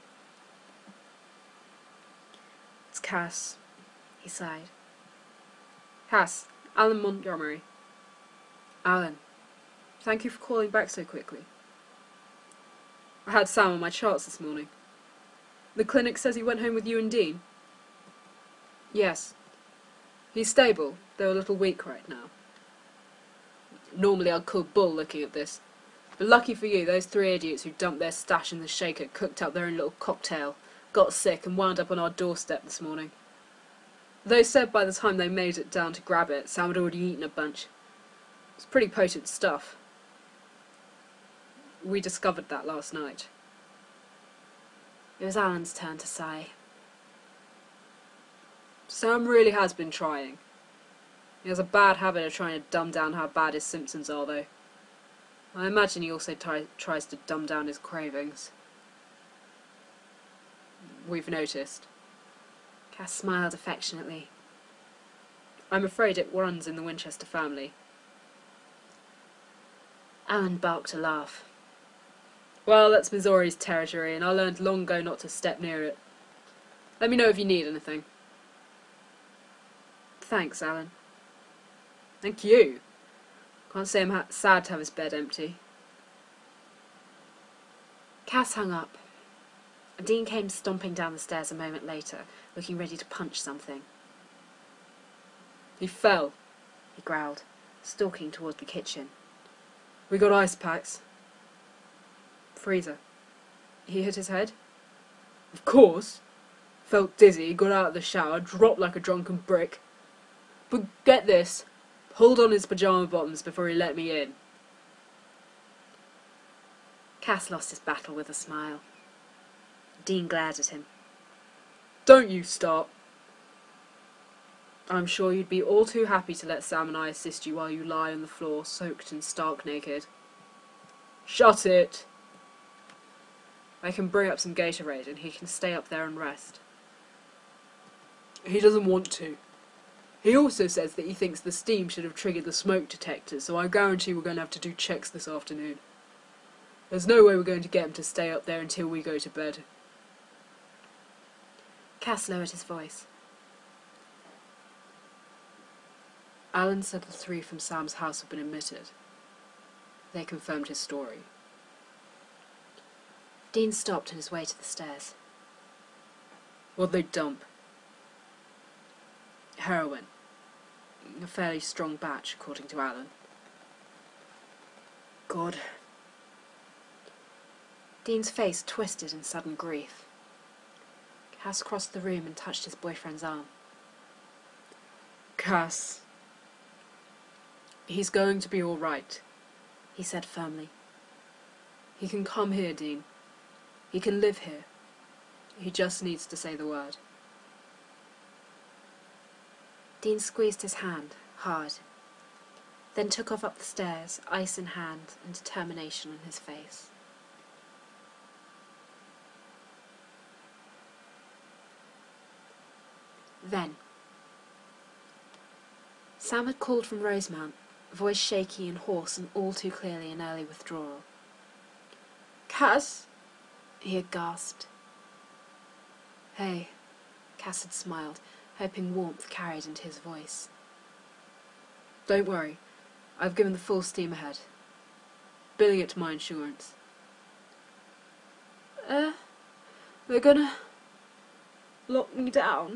Speaker 1: "It's Cass," he sighed. "Cass, Alan Montgomery." "Alan, thank you for calling back so quickly. I had Sam on my charts this morning."
Speaker 2: The clinic says he went home with you and Dean? Yes. He's stable, though a little weak right now. Normally I'd call bull looking at this. But lucky for you, those three idiots who dumped their stash in the shaker cooked up their own little cocktail, got sick and wound up on our doorstep this morning. They said by the time they made it down to grab it, Sam had already eaten a bunch. It's pretty potent stuff. We discovered that last night.
Speaker 1: It was Alan's turn to sigh.
Speaker 2: Sam really has been trying. He has a bad habit of trying to dumb down how bad his symptoms are, though. I imagine he also t- tries to dumb down his cravings. We've noticed.
Speaker 1: Cass smiled affectionately.
Speaker 2: I'm afraid it runs in the Winchester family.
Speaker 1: Alan barked a laugh.
Speaker 2: Well, that's Missouri's territory, and I learned long ago not to step near it. Let me know if you need anything.
Speaker 1: Thanks, Alan.
Speaker 2: Thank you. Can't say I'm ha- sad to have his bed empty.
Speaker 1: Cass hung up. Dean came stomping down the stairs a moment later, looking ready to punch something.
Speaker 2: He fell,
Speaker 1: he growled, stalking toward the kitchen.
Speaker 2: We got ice packs. Freezer. He hit his head? Of course. Felt dizzy, got out of the shower, dropped like a drunken brick. But get this, pulled on his pyjama bottoms before he let me in.
Speaker 1: Cass lost his battle with a smile. Dean glared at him.
Speaker 2: Don't you start. I'm sure you'd be all too happy to let Sam and I assist you while you lie on the floor, soaked and stark naked. Shut it! I can bring up some Gatorade and he can stay up there and rest. He doesn't want to. He also says that he thinks the steam should have triggered the smoke detector, so I guarantee we're going to have to do checks this afternoon. There's no way we're going to get him to stay up there until we go to bed.
Speaker 1: Cass lowered his voice.
Speaker 2: Alan said the three from Sam's house have been admitted. They confirmed his story.
Speaker 1: Dean stopped on his way to the stairs.
Speaker 2: What'd they dump? Heroin. A fairly strong batch, according to Alan. God.
Speaker 1: Dean's face twisted in sudden grief. Cass crossed the room and touched his boyfriend's arm.
Speaker 2: Cass. He's going to be all right,
Speaker 1: he said firmly.
Speaker 2: He can come here, Dean. He can live here. He just needs to say the word.
Speaker 1: Dean squeezed his hand, hard, then took off up the stairs, ice in hand and determination on his face. Then, Sam had called from Rosemount, voice shaky and hoarse and all too clearly in early withdrawal.
Speaker 2: Cass!
Speaker 1: He had gasped. Hey, Cass had smiled, hoping warmth carried into his voice.
Speaker 2: Don't worry, I've given the full steam ahead. Billing it to my insurance.
Speaker 1: Uh, they're gonna lock me down?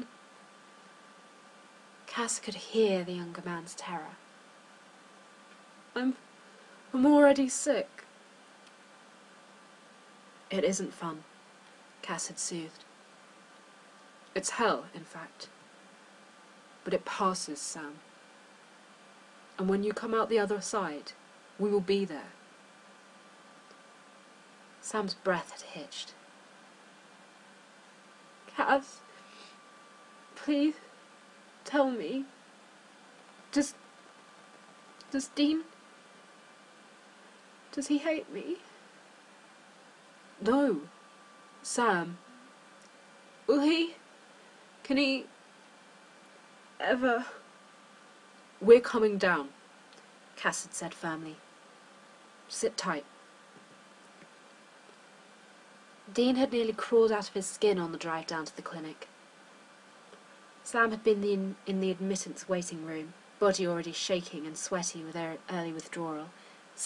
Speaker 1: Cass could hear the younger man's terror.
Speaker 2: I'm... I'm already sick.
Speaker 1: It isn't fun, Cass had soothed.
Speaker 2: It's hell, in fact. But it passes, Sam. And when you come out the other side, we will be there.
Speaker 1: Sam's breath had hitched.
Speaker 3: Cass, please, tell me. Does... Does Dean... Does he hate me?
Speaker 2: No. Sam.
Speaker 3: Will he... Can he... ever...
Speaker 2: We're coming down, Cass had said firmly. Sit tight.
Speaker 1: Dean had nearly crawled out of his skin on the drive down to the clinic. Sam had been in, in the admittance waiting room, body already shaking and sweaty with early withdrawal,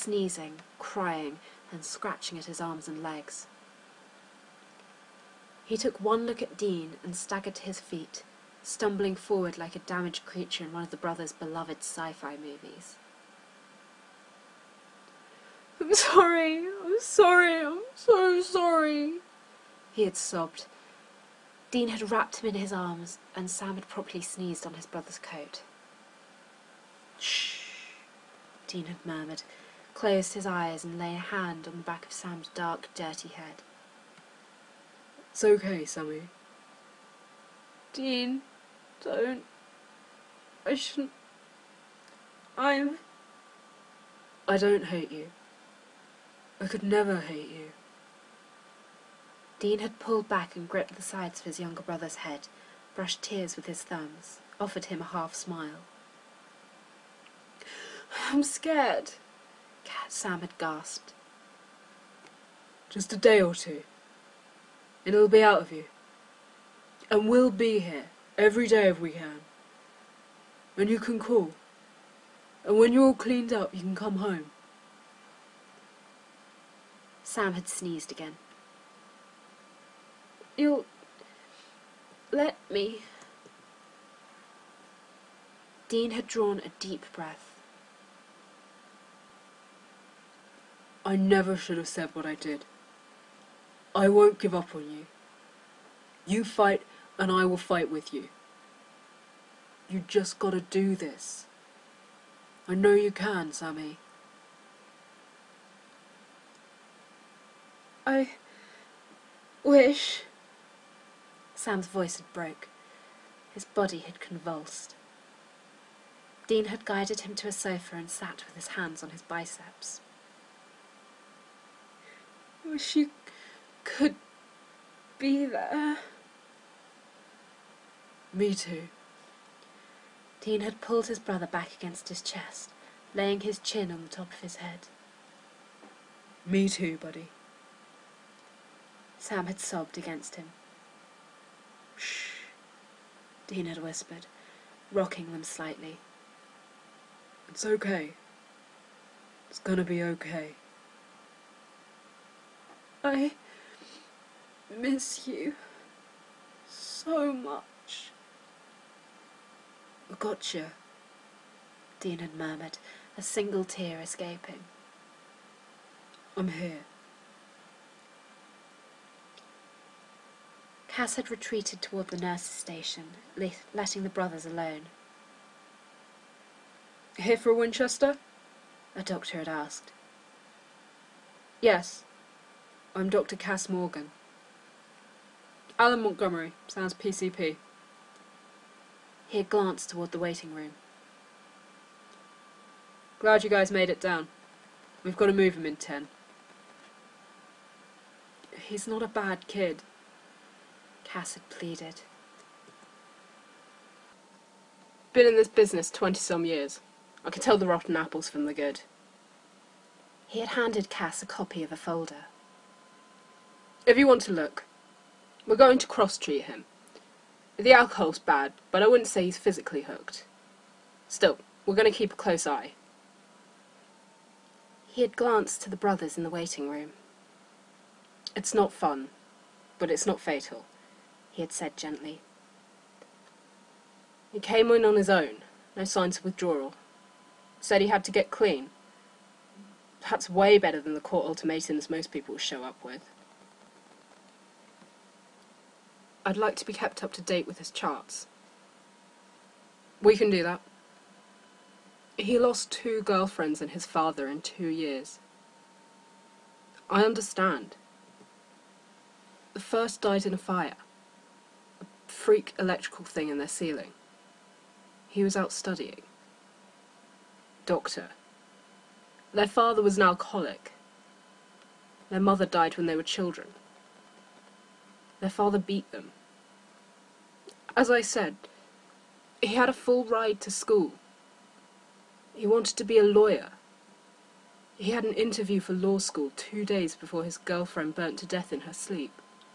Speaker 1: sneezing, crying, and scratching at his arms and legs. He took one look at Dean and staggered to his feet, stumbling forward like a damaged creature in one of the brothers' beloved sci-fi movies.
Speaker 2: I'm sorry, I'm sorry, I'm so sorry,
Speaker 1: he had sobbed. Dean had wrapped him in his arms, and Sam had promptly sneezed on his brother's coat. Shh, Dean had murmured, closed his eyes and lay a hand on the back of Sam's dark, dirty head.
Speaker 2: It's okay, Sammy. Dean, don't. I shouldn't. I'm. I don't hate you. I could never hate you.
Speaker 1: Dean had pulled back and gripped the sides of his younger brother's head, brushed tears with his thumbs, offered him a half smile.
Speaker 2: I'm scared,
Speaker 1: Sam had gasped.
Speaker 2: Just a day or two, and it'll be out of you. And we'll be here every day if we can. And you can call. And when you're all cleaned up, you can come home.
Speaker 1: Sam had sneezed again.
Speaker 2: You'll let me.
Speaker 1: Dean had drawn a deep breath.
Speaker 2: I never should have said what I did. I won't give up on you. You fight, and I will fight with you. You just gotta do this. I know you can, Sammy. I wish...
Speaker 1: Sam's voice had broke. His body had convulsed. Dean had guided him to a sofa and sat with his hands on his biceps.
Speaker 2: I wish you could be there. Me too.
Speaker 1: Dean had pulled his brother back against his chest, laying his chin on the top of his head.
Speaker 2: Me too, buddy.
Speaker 1: Sam had sobbed against him. Shh, Dean had whispered, rocking them slightly.
Speaker 2: It's okay. It's gonna be okay. I miss you so much.
Speaker 1: Gotcha, Dean had murmured, a single tear escaping.
Speaker 2: I'm here.
Speaker 1: Cass had retreated toward the nurse's station, letting the brothers alone.
Speaker 2: Here for Winchester?
Speaker 1: A doctor had asked.
Speaker 2: Yes. I'm Doctor Cass Morgan. Alan Montgomery. Sounds P C P.
Speaker 1: He had glanced toward the waiting room.
Speaker 2: Glad you guys made it down. We've got to move him in ten. He's not a bad kid,
Speaker 1: Cass had pleaded.
Speaker 2: Been in this business twenty-some years. I can tell the rotten apples from the good.
Speaker 1: He had handed Cass a copy of a folder.
Speaker 2: If you want to look, we're going to cross-treat him. The alcohol's bad, but I wouldn't say he's physically hooked. Still, we're going to keep a close eye.
Speaker 1: He had glanced to the brothers in the waiting room.
Speaker 2: It's not fun, but it's not fatal,
Speaker 1: he had said gently.
Speaker 2: He came in on his own, no signs of withdrawal. Said he had to get clean. That's way better than the court ultimatums most people show up with. I'd like to be kept up to date with his charts. We can do that. He lost two girlfriends and his father in two years. I understand. The first died in a fire. A freak electrical thing in their ceiling. He was out studying. Doctor. Their father was an alcoholic. Their mother died when they were children. Their father beat them. As I said, he had a full ride to school. He wanted to be a lawyer. He had an interview for law school two days before his girlfriend burnt to death in her sleep.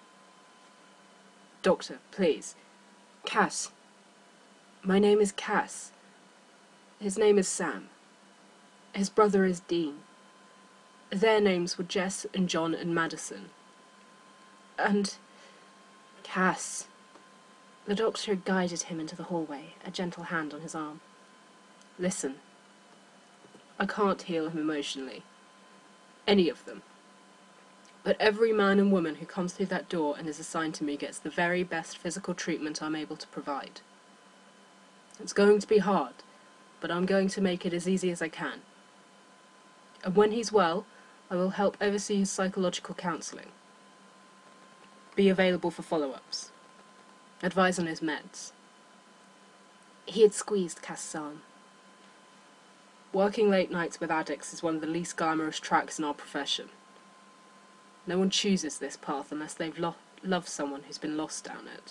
Speaker 2: Doctor, please. Cass. My name is Cass. His name is Sam. His brother is Dean. Their names were Jess and John and Madison. And
Speaker 3: Cass. The doctor had guided him into the hallway, a gentle hand on his arm. Listen. I can't heal him emotionally. Any of them. But every man and woman who comes through that door and is assigned to me gets the very best physical treatment I'm able to provide. It's going to be hard, but I'm going to make it as easy as I can. And when he's well, I will help oversee his psychological counselling. Be available for follow-ups. Advise on his meds. He had squeezed Cass's arm. Working late nights with addicts is one of the least glamorous tracks in our profession. No one chooses this path unless they've lo- loved someone who's been lost down it.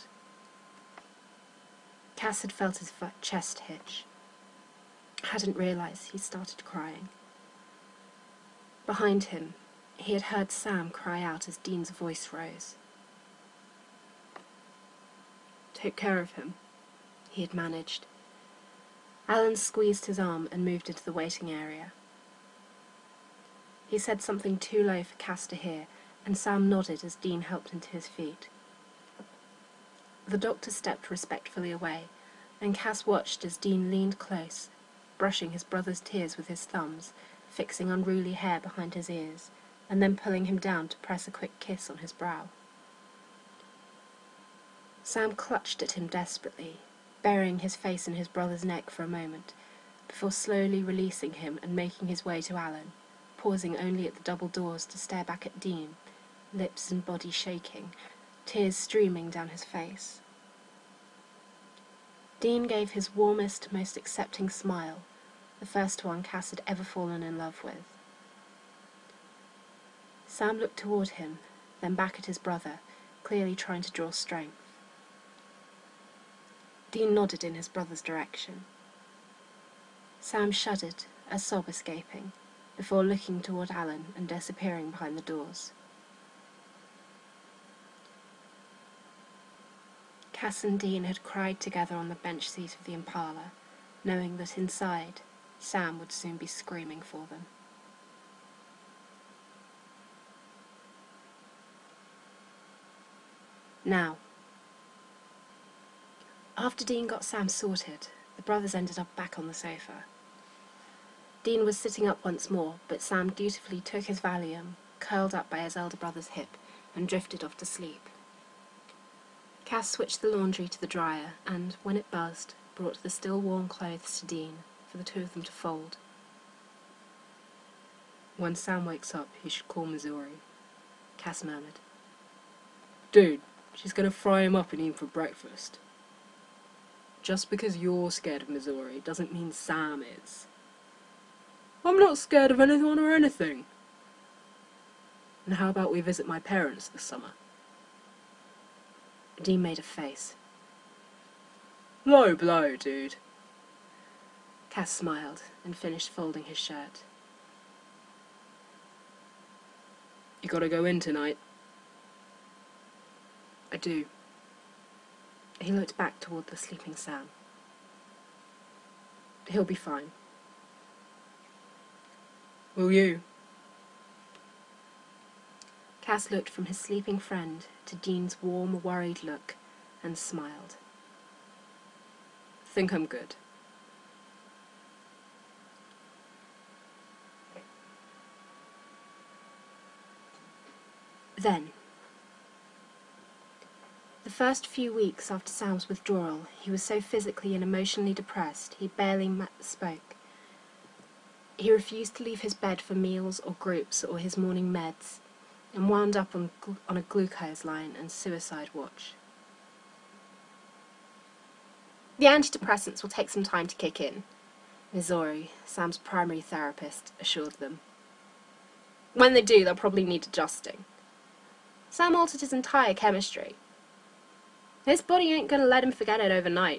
Speaker 3: Cass had felt his f- chest hitch. Hadn't realised he started crying. Behind him, he had heard Sam cry out as Dean's voice rose. Take care of him, he had managed. Alan squeezed his arm and moved into the waiting area. He said something too low for Cass to hear, and Sam nodded as Dean helped him to his feet. The doctor stepped respectfully away, and Cass watched as Dean leaned close, brushing his brother's tears with his thumbs, fixing unruly hair behind his ears, and then pulling him down to press a quick kiss on his brow. Sam clutched at him desperately, burying his face in his brother's neck for a moment, before slowly releasing him and making his way to Alan, pausing only at the double doors to stare back at Dean, lips and body shaking, tears streaming down his face. Dean gave his warmest, most accepting smile, the first one Cass had ever fallen in love with. Sam looked toward him, then back at his brother, clearly trying to draw strength. Dean nodded in his brother's direction. Sam shuddered, a sob escaping, before looking toward Alan and disappearing behind the doors. Cass and Dean had cried together on the bench seat of the Impala, knowing that inside, Sam would soon be screaming for them. Now, after Dean got Sam sorted, the brothers ended up back on the sofa. Dean was sitting up once more, but Sam dutifully took his Valium, curled up by his elder brother's hip, and drifted off to sleep. Cass switched the laundry to the dryer and, when it buzzed, brought the still warm clothes to Dean for the two of them to fold. When Sam wakes up, he should call Missouri, Cass murmured.
Speaker 2: Dude, she's gonna fry him up and eat him for breakfast. Just because you're scared of Missouri doesn't mean Sam is. I'm not scared of anyone or anything. And how about we visit my parents this summer?
Speaker 3: Dean made a face.
Speaker 2: Low blow, dude.
Speaker 3: Cass smiled and finished folding his shirt.
Speaker 2: You gotta go in tonight.
Speaker 3: I do. He looked back toward the sleeping Sam. He'll be fine.
Speaker 2: Will you?
Speaker 3: Cass looked from his sleeping friend to Dean's warm, worried look and smiled.
Speaker 2: Think I'm good.
Speaker 3: Then, the first few weeks after Sam's withdrawal, he was so physically and emotionally depressed he barely ma- spoke. He refused to leave his bed for meals or groups or his morning meds, and wound up on, gl- on a glucose line and suicide watch. The antidepressants will take some time to kick in, Missouri, Sam's primary therapist, assured them. When they do, they'll probably need adjusting. Sam altered his entire chemistry. His body ain't gonna let him forget it overnight.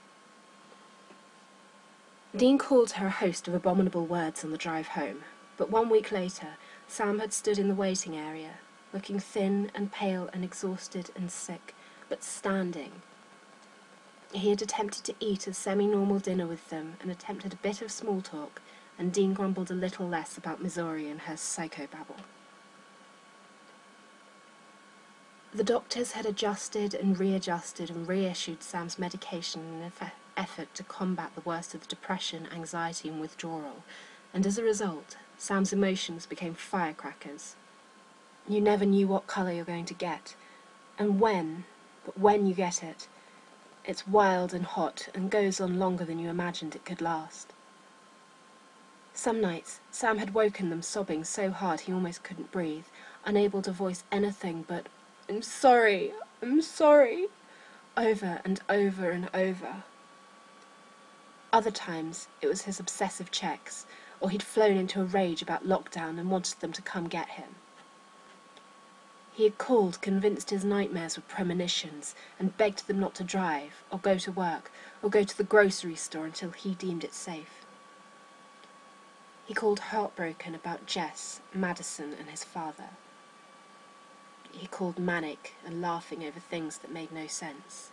Speaker 3: Dean called her a host of abominable words on the drive home, but one week later, Sam had stood in the waiting area, looking thin and pale and exhausted and sick, but standing. He had attempted to eat a semi-normal dinner with them and attempted a bit of small talk, and Dean grumbled a little less about Missouri and her psychobabble.
Speaker 1: The doctors had adjusted and readjusted and reissued Sam's medication in an eff- effort to combat the worst of the depression, anxiety and withdrawal, and as a result, Sam's emotions became firecrackers. You never knew what colour you're going to get, and when, but when you get it, it's wild and hot and goes on longer than you imagined it could last. Some nights, Sam had woken them sobbing so hard he almost couldn't breathe, unable to voice anything but, "I'm sorry, I'm sorry," over and over and over. Other times, it was his obsessive checks, or he'd flown into a rage about lockdown and wanted them to come get him. He had called, convinced his nightmares were premonitions, and begged them not to drive, or go to work, or go to the grocery store until he deemed it safe. He called heartbroken about Jess, Madison, and his father. He called manic and laughing over things that made no sense.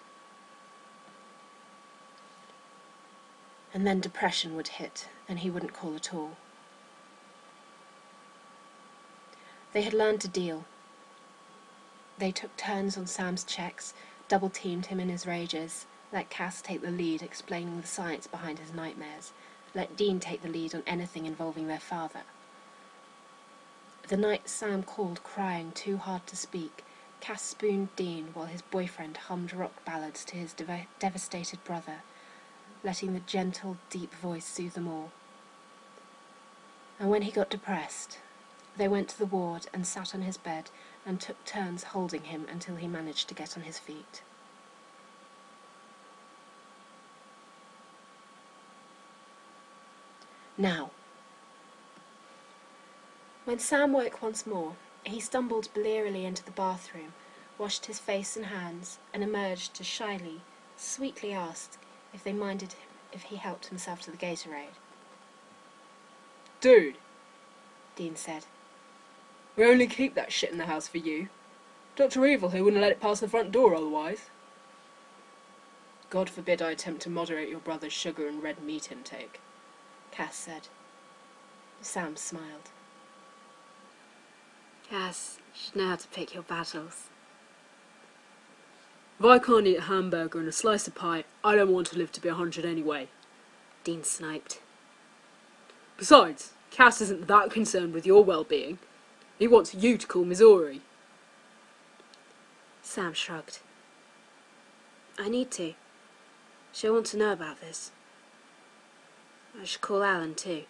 Speaker 1: And then depression would hit, and he wouldn't call at all. They had learned to deal. They took turns on Sam's checks, double-teamed him in his rages, let Cass take the lead explaining the science behind his nightmares, let Dean take the lead on anything involving their father. The night Sam called crying too hard to speak, Cass spooned Dean while his boyfriend hummed rock ballads to his dev- devastated brother, letting the gentle, deep voice soothe them all. And when he got depressed, they went to the ward and sat on his bed and took turns holding him until he managed to get on his feet. Now, when Sam woke once more, he stumbled blearily into the bathroom, washed his face and hands, and emerged to shyly, sweetly ask if they minded him if he helped himself to the Gatorade.
Speaker 2: "Dude,"
Speaker 1: Dean said.
Speaker 2: "we only keep that shit in the house for you. Doctor Evil here wouldn't let it pass the front door otherwise." "God forbid I attempt to moderate your brother's sugar and red meat intake,"
Speaker 1: Cass said. Sam smiled. Cass, you should know how to pick your battles.
Speaker 2: "If I can't eat a hamburger and a slice of pie, I don't want to live to be a hundred anyway,"
Speaker 1: Dean sniped.
Speaker 2: "Besides, Cass isn't that concerned with your well-being. He wants you to call Missouri."
Speaker 1: Sam shrugged. I need to. She'll want to know about this. I should call Alan too.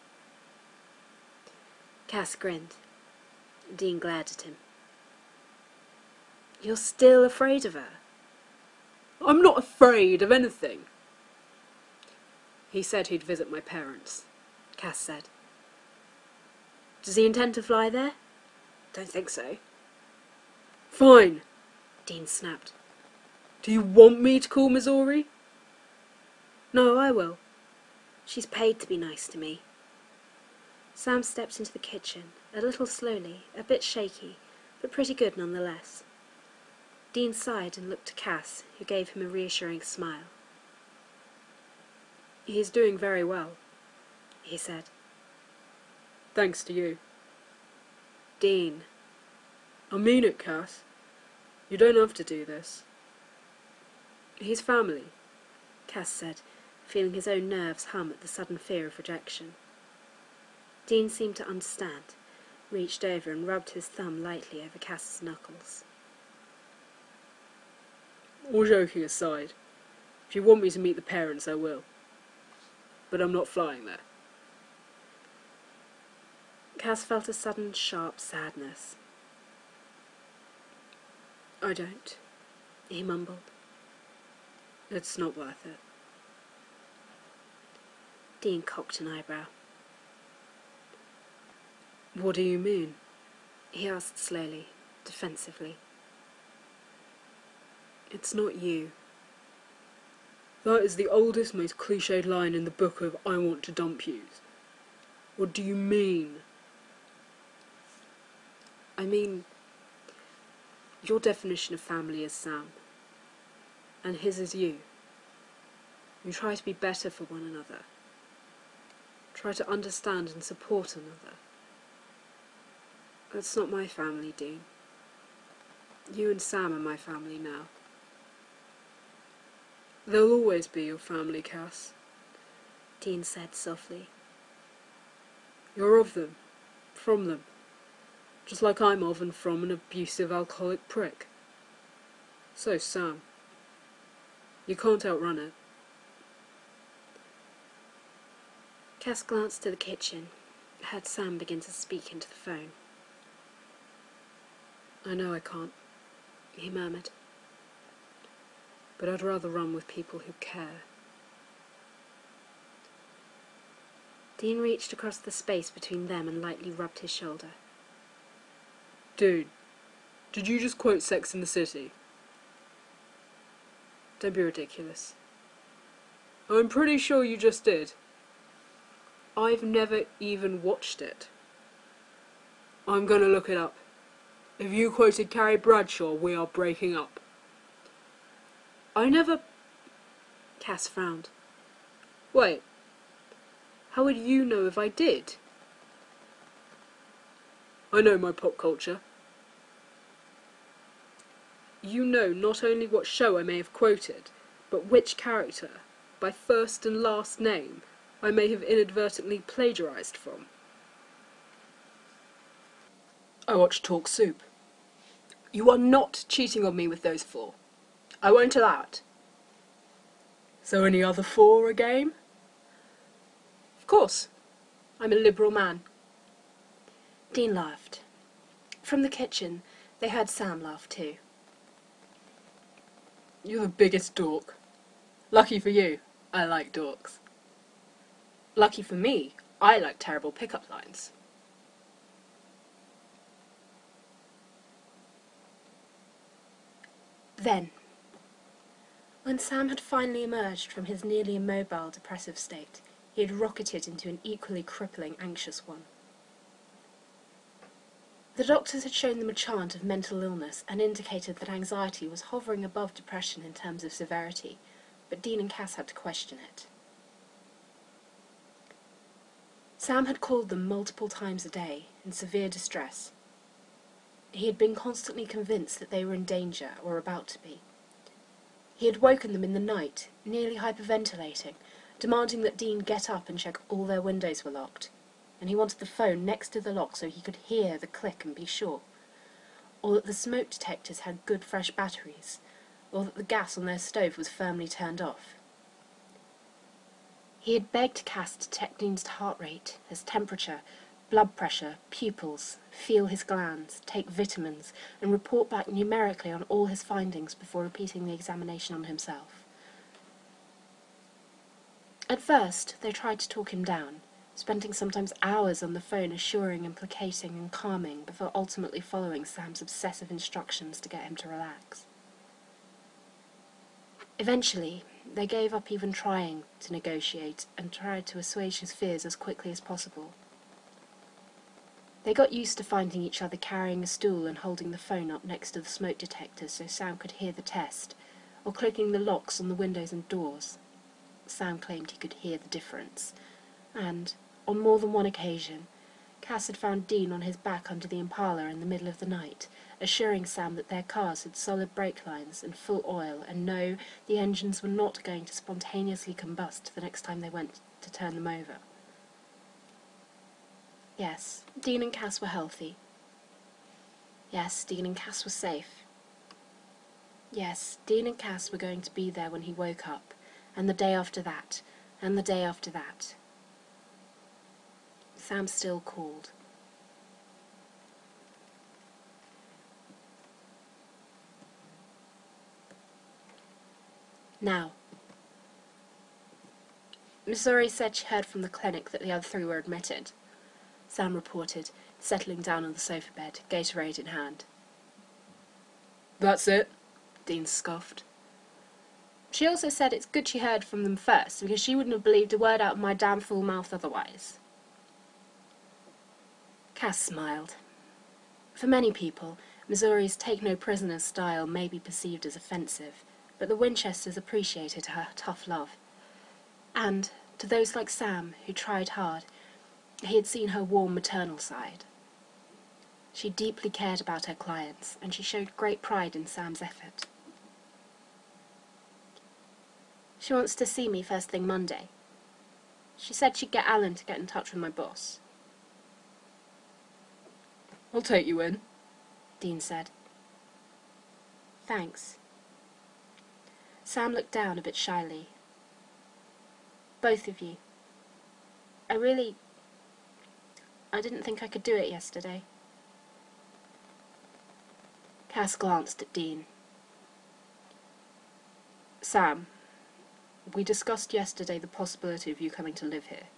Speaker 1: Cass grinned. Dean glared at him. You're still afraid of her?
Speaker 2: "I'm not afraid of anything." "He said he'd visit my parents,"
Speaker 1: Cass said. Does he intend to fly there?
Speaker 2: "Don't think so." "Fine,"
Speaker 1: Dean snapped.
Speaker 2: "Do you want me to call Missouri?"
Speaker 1: No, I will. She's paid to be nice to me. Sam stepped into the kitchen, a little slowly, a bit shaky, but pretty good nonetheless. Dean sighed and looked to Cass, who gave him a reassuring smile.
Speaker 2: "He's doing very well,"
Speaker 1: he said.
Speaker 2: "Thanks to you."
Speaker 1: Dean.
Speaker 2: "I mean it, Cass. You don't have to do this. He's family,"
Speaker 1: Cass said, feeling his own nerves hum at the sudden fear of rejection. Dean seemed to understand, reached over and rubbed his thumb lightly over Cass's knuckles.
Speaker 2: "All joking aside, if you want me to meet the parents, I will. But I'm not flying there."
Speaker 1: Cass felt a sudden, sharp sadness.
Speaker 2: "I don't,"
Speaker 1: he mumbled.
Speaker 2: "It's not worth it."
Speaker 1: Dean cocked an eyebrow.
Speaker 2: "What do you mean?"
Speaker 1: he asked slowly, defensively.
Speaker 2: "It's not you. That is the oldest, most cliched line in the book of I Want to Dump Yous. What do you mean?"
Speaker 1: I mean, your definition of family is Sam, and his is you. You try to be better for one another. Try to understand and support another. That's not my family, Dean.
Speaker 2: You and Sam are my family now. They'll always be your family, Cass,
Speaker 1: Dean said softly.
Speaker 2: You're of them, from them, just like I'm of and from an abusive alcoholic prick. So's Sam. You can't outrun it.
Speaker 1: Cass glanced to the kitchen, heard Sam begin to speak into the phone.
Speaker 2: I know I can't,
Speaker 1: He murmured.
Speaker 2: but I'd rather run with people who care.
Speaker 1: Dean reached across the space between them and lightly rubbed his shoulder.
Speaker 2: Dude, did you just quote Sex and the City? Don't be ridiculous. I'm pretty sure you just did. I've never even watched it. I'm gonna look it up. If you quoted Carrie Bradshaw, we are breaking up. I never...
Speaker 1: Cass frowned.
Speaker 2: Wait. How would you know if I did? I know my pop culture. You know not only what show I may have quoted, but which character, by first and last name, I may have inadvertently plagiarised from. I watch Talk Soup. You are not cheating on me with those four. I won't allow it. So any other four a game? Of course. I'm a liberal man.
Speaker 1: Dean laughed. From the kitchen, they heard Sam laugh too.
Speaker 2: You're the biggest dork. Lucky for you, I like dorks. Lucky for me, I like terrible pickup lines.
Speaker 1: Then, when Sam had finally emerged from his nearly immobile, depressive state, he had rocketed into an equally crippling, anxious one. The doctors had shown them a chart of mental illness and indicated that anxiety was hovering above depression in terms of severity, but Dean and Cass had to question it. Sam had called them multiple times a day, in severe distress. He had been constantly convinced that they were in danger, or about to be. He had woken them in the night, nearly hyperventilating, demanding that Dean get up and check all their windows were locked, and he wanted the phone next to the lock so he could hear the click and be sure, or that the smoke detectors had good fresh batteries, or that the gas on their stove was firmly turned off. He had begged Cass to check Dean's heart rate, his temperature, blood pressure, pupils, feel his glands, take vitamins, and report back numerically on all his findings before repeating the examination on himself. At first, they tried to talk him down, spending sometimes hours on the phone assuring and placating and calming before ultimately following Sam's obsessive instructions to get him to relax. Eventually, they gave up even trying to negotiate and tried to assuage his fears as quickly as possible. They got used to finding each other carrying a stool and holding the phone up next to the smoke detectors so Sam could hear the test, or clicking the locks on the windows and doors. Sam claimed he could hear the difference, and, on more than one occasion, Cass had found Dean on his back under the Impala in the middle of the night, assuring Sam that their cars had solid brake lines and full oil, and no, the engines were not going to spontaneously combust the next time they went to turn them over. Yes, Dean and Cass were healthy. Yes, Dean and Cass were safe. Yes, Dean and Cass were going to be there when he woke up, and the day after that, and the day after that. Sam still called. Now, Missouri said she heard from the clinic that the other three were admitted, Sam reported, settling down on the sofa bed, Gatorade in hand.
Speaker 2: That's it?
Speaker 1: Dean scoffed. She also said it's good she heard from them first, because she wouldn't have believed a word out of my damn fool mouth otherwise. Cass smiled. For many people, Missouri's take-no-prisoners style may be perceived as offensive, but the Winchesters appreciated her tough love. And, to those like Sam, who tried hard, he had seen her warm maternal side. She deeply cared about her clients, and she showed great pride in Sam's effort. She wants to see me first thing Monday. She said she'd get Alan to get in touch with my boss.
Speaker 2: I'll take you in,
Speaker 1: Dean said. Thanks. Sam looked down a bit shyly. Both of you. I really... I didn't think I could do it yesterday. Cass glanced at Dean.
Speaker 2: Sam, we discussed yesterday the possibility of you coming to live here.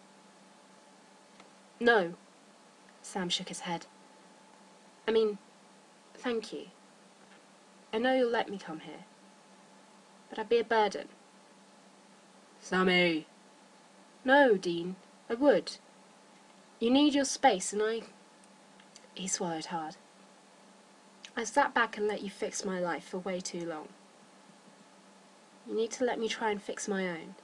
Speaker 1: No. Sam shook his head. I mean, thank you. I know you'll let me come here. But I'd be a burden.
Speaker 2: Sammy!
Speaker 1: No, Dean, I would. You need your space, and I... He swallowed hard. I sat back and let you fix my life for way too long. You need to let me try and fix my own.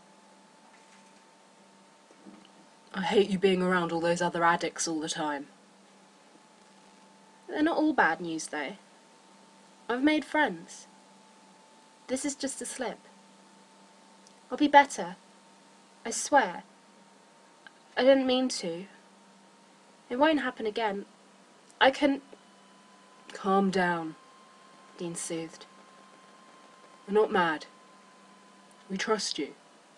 Speaker 2: I hate you being around all those other addicts all the time.
Speaker 1: They're not all bad news, though. I've made friends. This is just a slip. I'll be better. I swear. I didn't mean to. It won't happen again. I can...
Speaker 2: Calm down,
Speaker 1: Dean soothed.
Speaker 2: We're not mad. We trust you.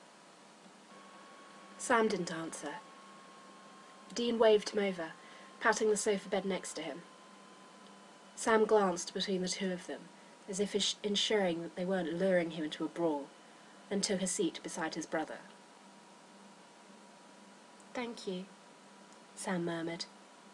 Speaker 1: Sam didn't answer. Dean waved him over, patting the sofa bed next to him. Sam glanced between the two of them, as if ins- ensuring that they weren't luring him into a brawl, then took a seat beside his brother. Thank you, Sam murmured.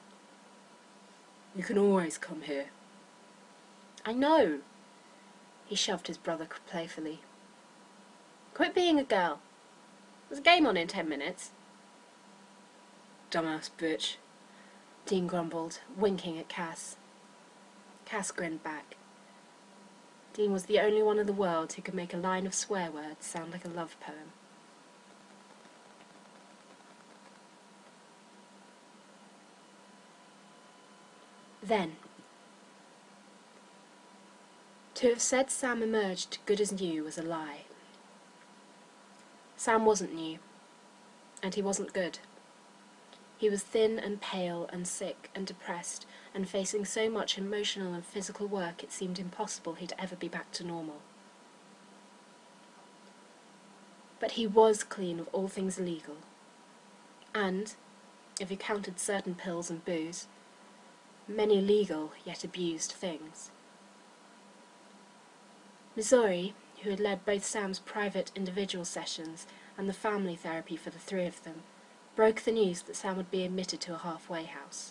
Speaker 2: You can always come here.
Speaker 1: I know. He shoved his brother playfully. Quit being a girl. There's a game on in ten minutes.
Speaker 2: Dumbass bitch,
Speaker 1: Dean grumbled, winking at Cass. Cass grinned back. Dean was the only one in the world who could make a line of swear words sound like a love poem. Then, to have said Sam emerged good as new was a lie. Sam wasn't new, and he wasn't good. He was thin and pale and sick and depressed and facing so much emotional and physical work it seemed impossible he'd ever be back to normal. But he was clean of all things illegal, and, if you counted certain pills and booze, many legal yet abused things. Missouri, who had led both Sam's private individual sessions and the family therapy for the three of them, broke the news that Sam would be admitted to a halfway house.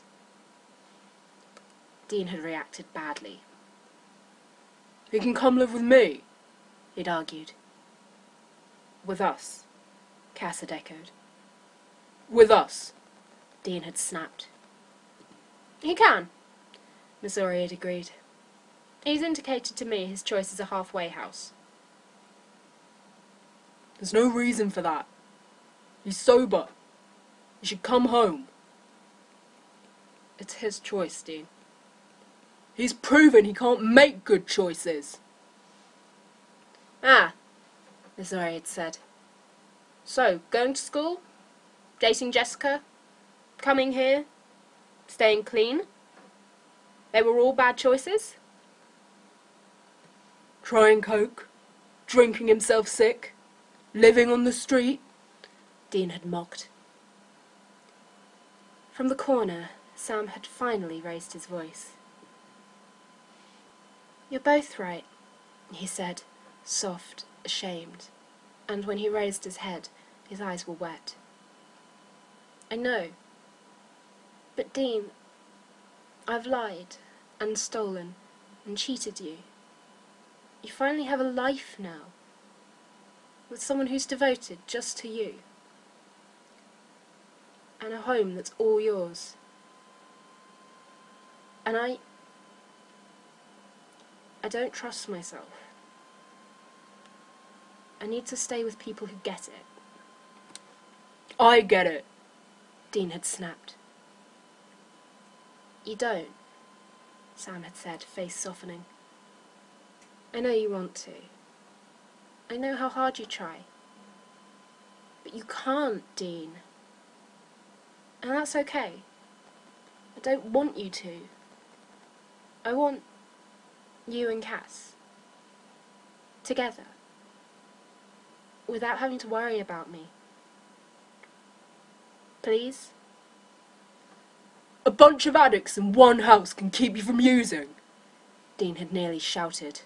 Speaker 1: Dean had reacted badly.
Speaker 2: He can come live with me,
Speaker 1: he'd argued.
Speaker 2: with us.
Speaker 1: Cass had echoed.
Speaker 2: With us.
Speaker 1: Dean had snapped. He can, Missouri had agreed. He's indicated to me his choice is a halfway house.
Speaker 2: There's no reason for that. He's sober. He should come home.
Speaker 1: It's his choice, Dean.
Speaker 2: He's proven he can't make good choices.
Speaker 1: Ah, Missouri had said. So, going to school? Dating Jessica? Coming here? Staying clean? They were all bad choices?
Speaker 2: Trying coke, drinking himself sick, living on the street,
Speaker 1: Dean had mocked. From the corner, Sam had finally raised his voice. You're both right, he said, soft, ashamed, and when he raised his head, his eyes were wet. I know. But Dean, I've lied and stolen and cheated you. You finally have a life now, with someone who's devoted just to you, and a home that's all yours. And I... I don't trust myself. I need to stay with people who get it.
Speaker 2: I get it.
Speaker 1: Dean had snapped. You don't, Sam had said, face softening. I know you want to. I know how hard you try. But you can't, Dean. And that's okay. I don't want you to. I want you and Cass. Together. Without having to worry about me. Please?
Speaker 2: A bunch of addicts in one house can keep you from using,
Speaker 1: Dean had nearly shouted.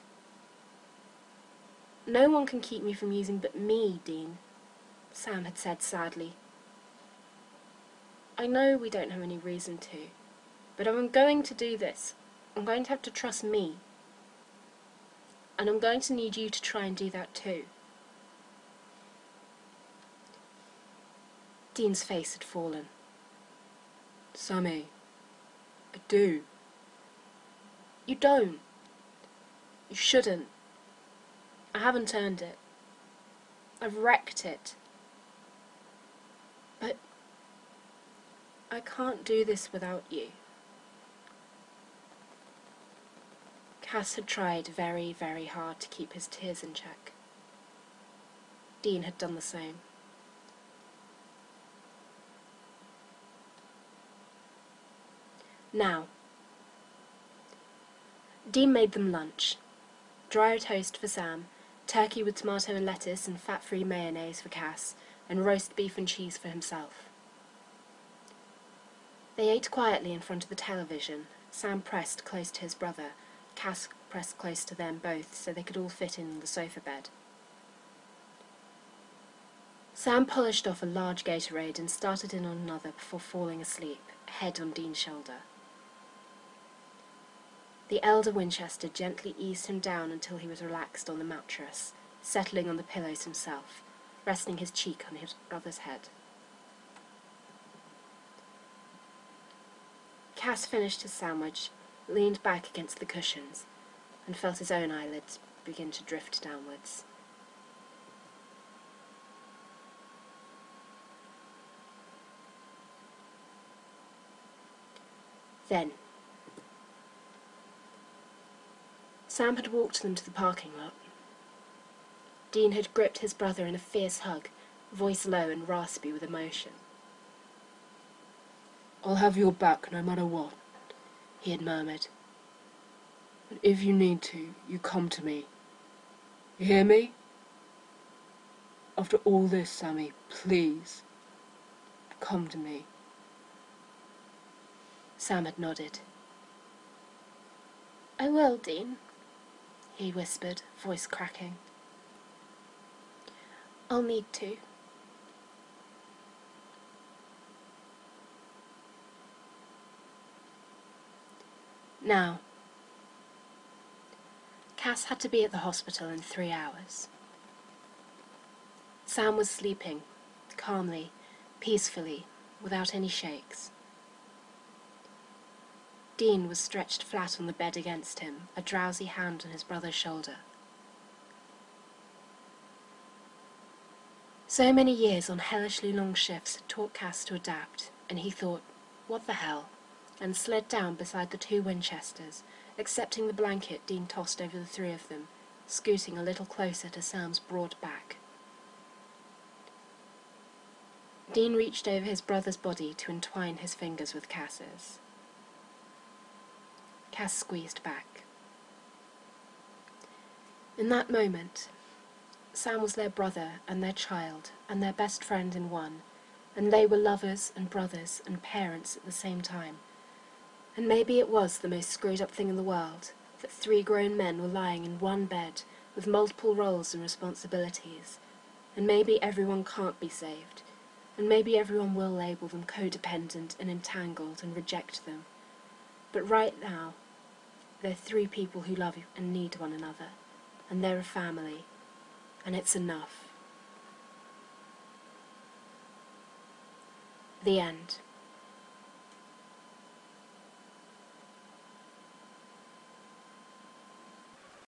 Speaker 1: No one can keep me from using but me, Dean, Sam had said sadly. I know we don't have any reason to, but if I'm going to do this, I'm going to have to trust me. And I'm going to need you to try and do that too. Dean's face had fallen.
Speaker 2: Sammy, I do.
Speaker 1: You don't. You shouldn't. I haven't earned it. I've wrecked it. But I can't do this without you. Cass had tried very, very hard to keep his tears in check. Dean had done the same. Now, Dean made them lunch. Dry toast for Sam, turkey with tomato and lettuce and fat-free mayonnaise for Cass, and roast beef and cheese for himself. They ate quietly in front of the television, Sam pressed close to his brother, Cass pressed close to them both so they could all fit in the sofa bed. Sam polished off a large Gatorade and started in on another before falling asleep, head on Dean's shoulder. The elder Winchester gently eased him down until he was relaxed on the mattress, settling on the pillows himself, resting his cheek on his brother's head. Cass finished his sandwich, leaned back against the cushions, and felt his own eyelids begin to drift downwards. Then, Sam had walked them to the parking lot. Dean had gripped his brother in a fierce hug, voice low and raspy with emotion.
Speaker 2: I'll have your back no matter what, he had murmured. But if you need to, you come to me. You hear me? After all this, Sammy, please, come to me.
Speaker 1: Sam had nodded. I will, Dean, he whispered, voice cracking. I'll need to. Now, Cass had to be at the hospital in three hours. Sam was sleeping, calmly, peacefully, without any shakes. Dean was stretched flat on the bed against him, a drowsy hand on his brother's shoulder. So many years on hellishly long shifts had taught Cass to adapt, and he thought, what the hell, and slid down beside the two Winchesters, accepting the blanket Dean tossed over the three of them, scooting a little closer to Sam's broad back. Dean reached over his brother's body to entwine his fingers with Cass's. Cass squeezed back. In that moment, Sam was their brother and their child and their best friend in one, and they were lovers and brothers and parents at the same time. And maybe it was the most screwed up thing in the world that three grown men were lying in one bed with multiple roles and responsibilities, and maybe everyone can't be saved, and maybe everyone will label them codependent and entangled and reject them. But right now, they're three people who love and need one another, and they're a family, and it's enough. The end.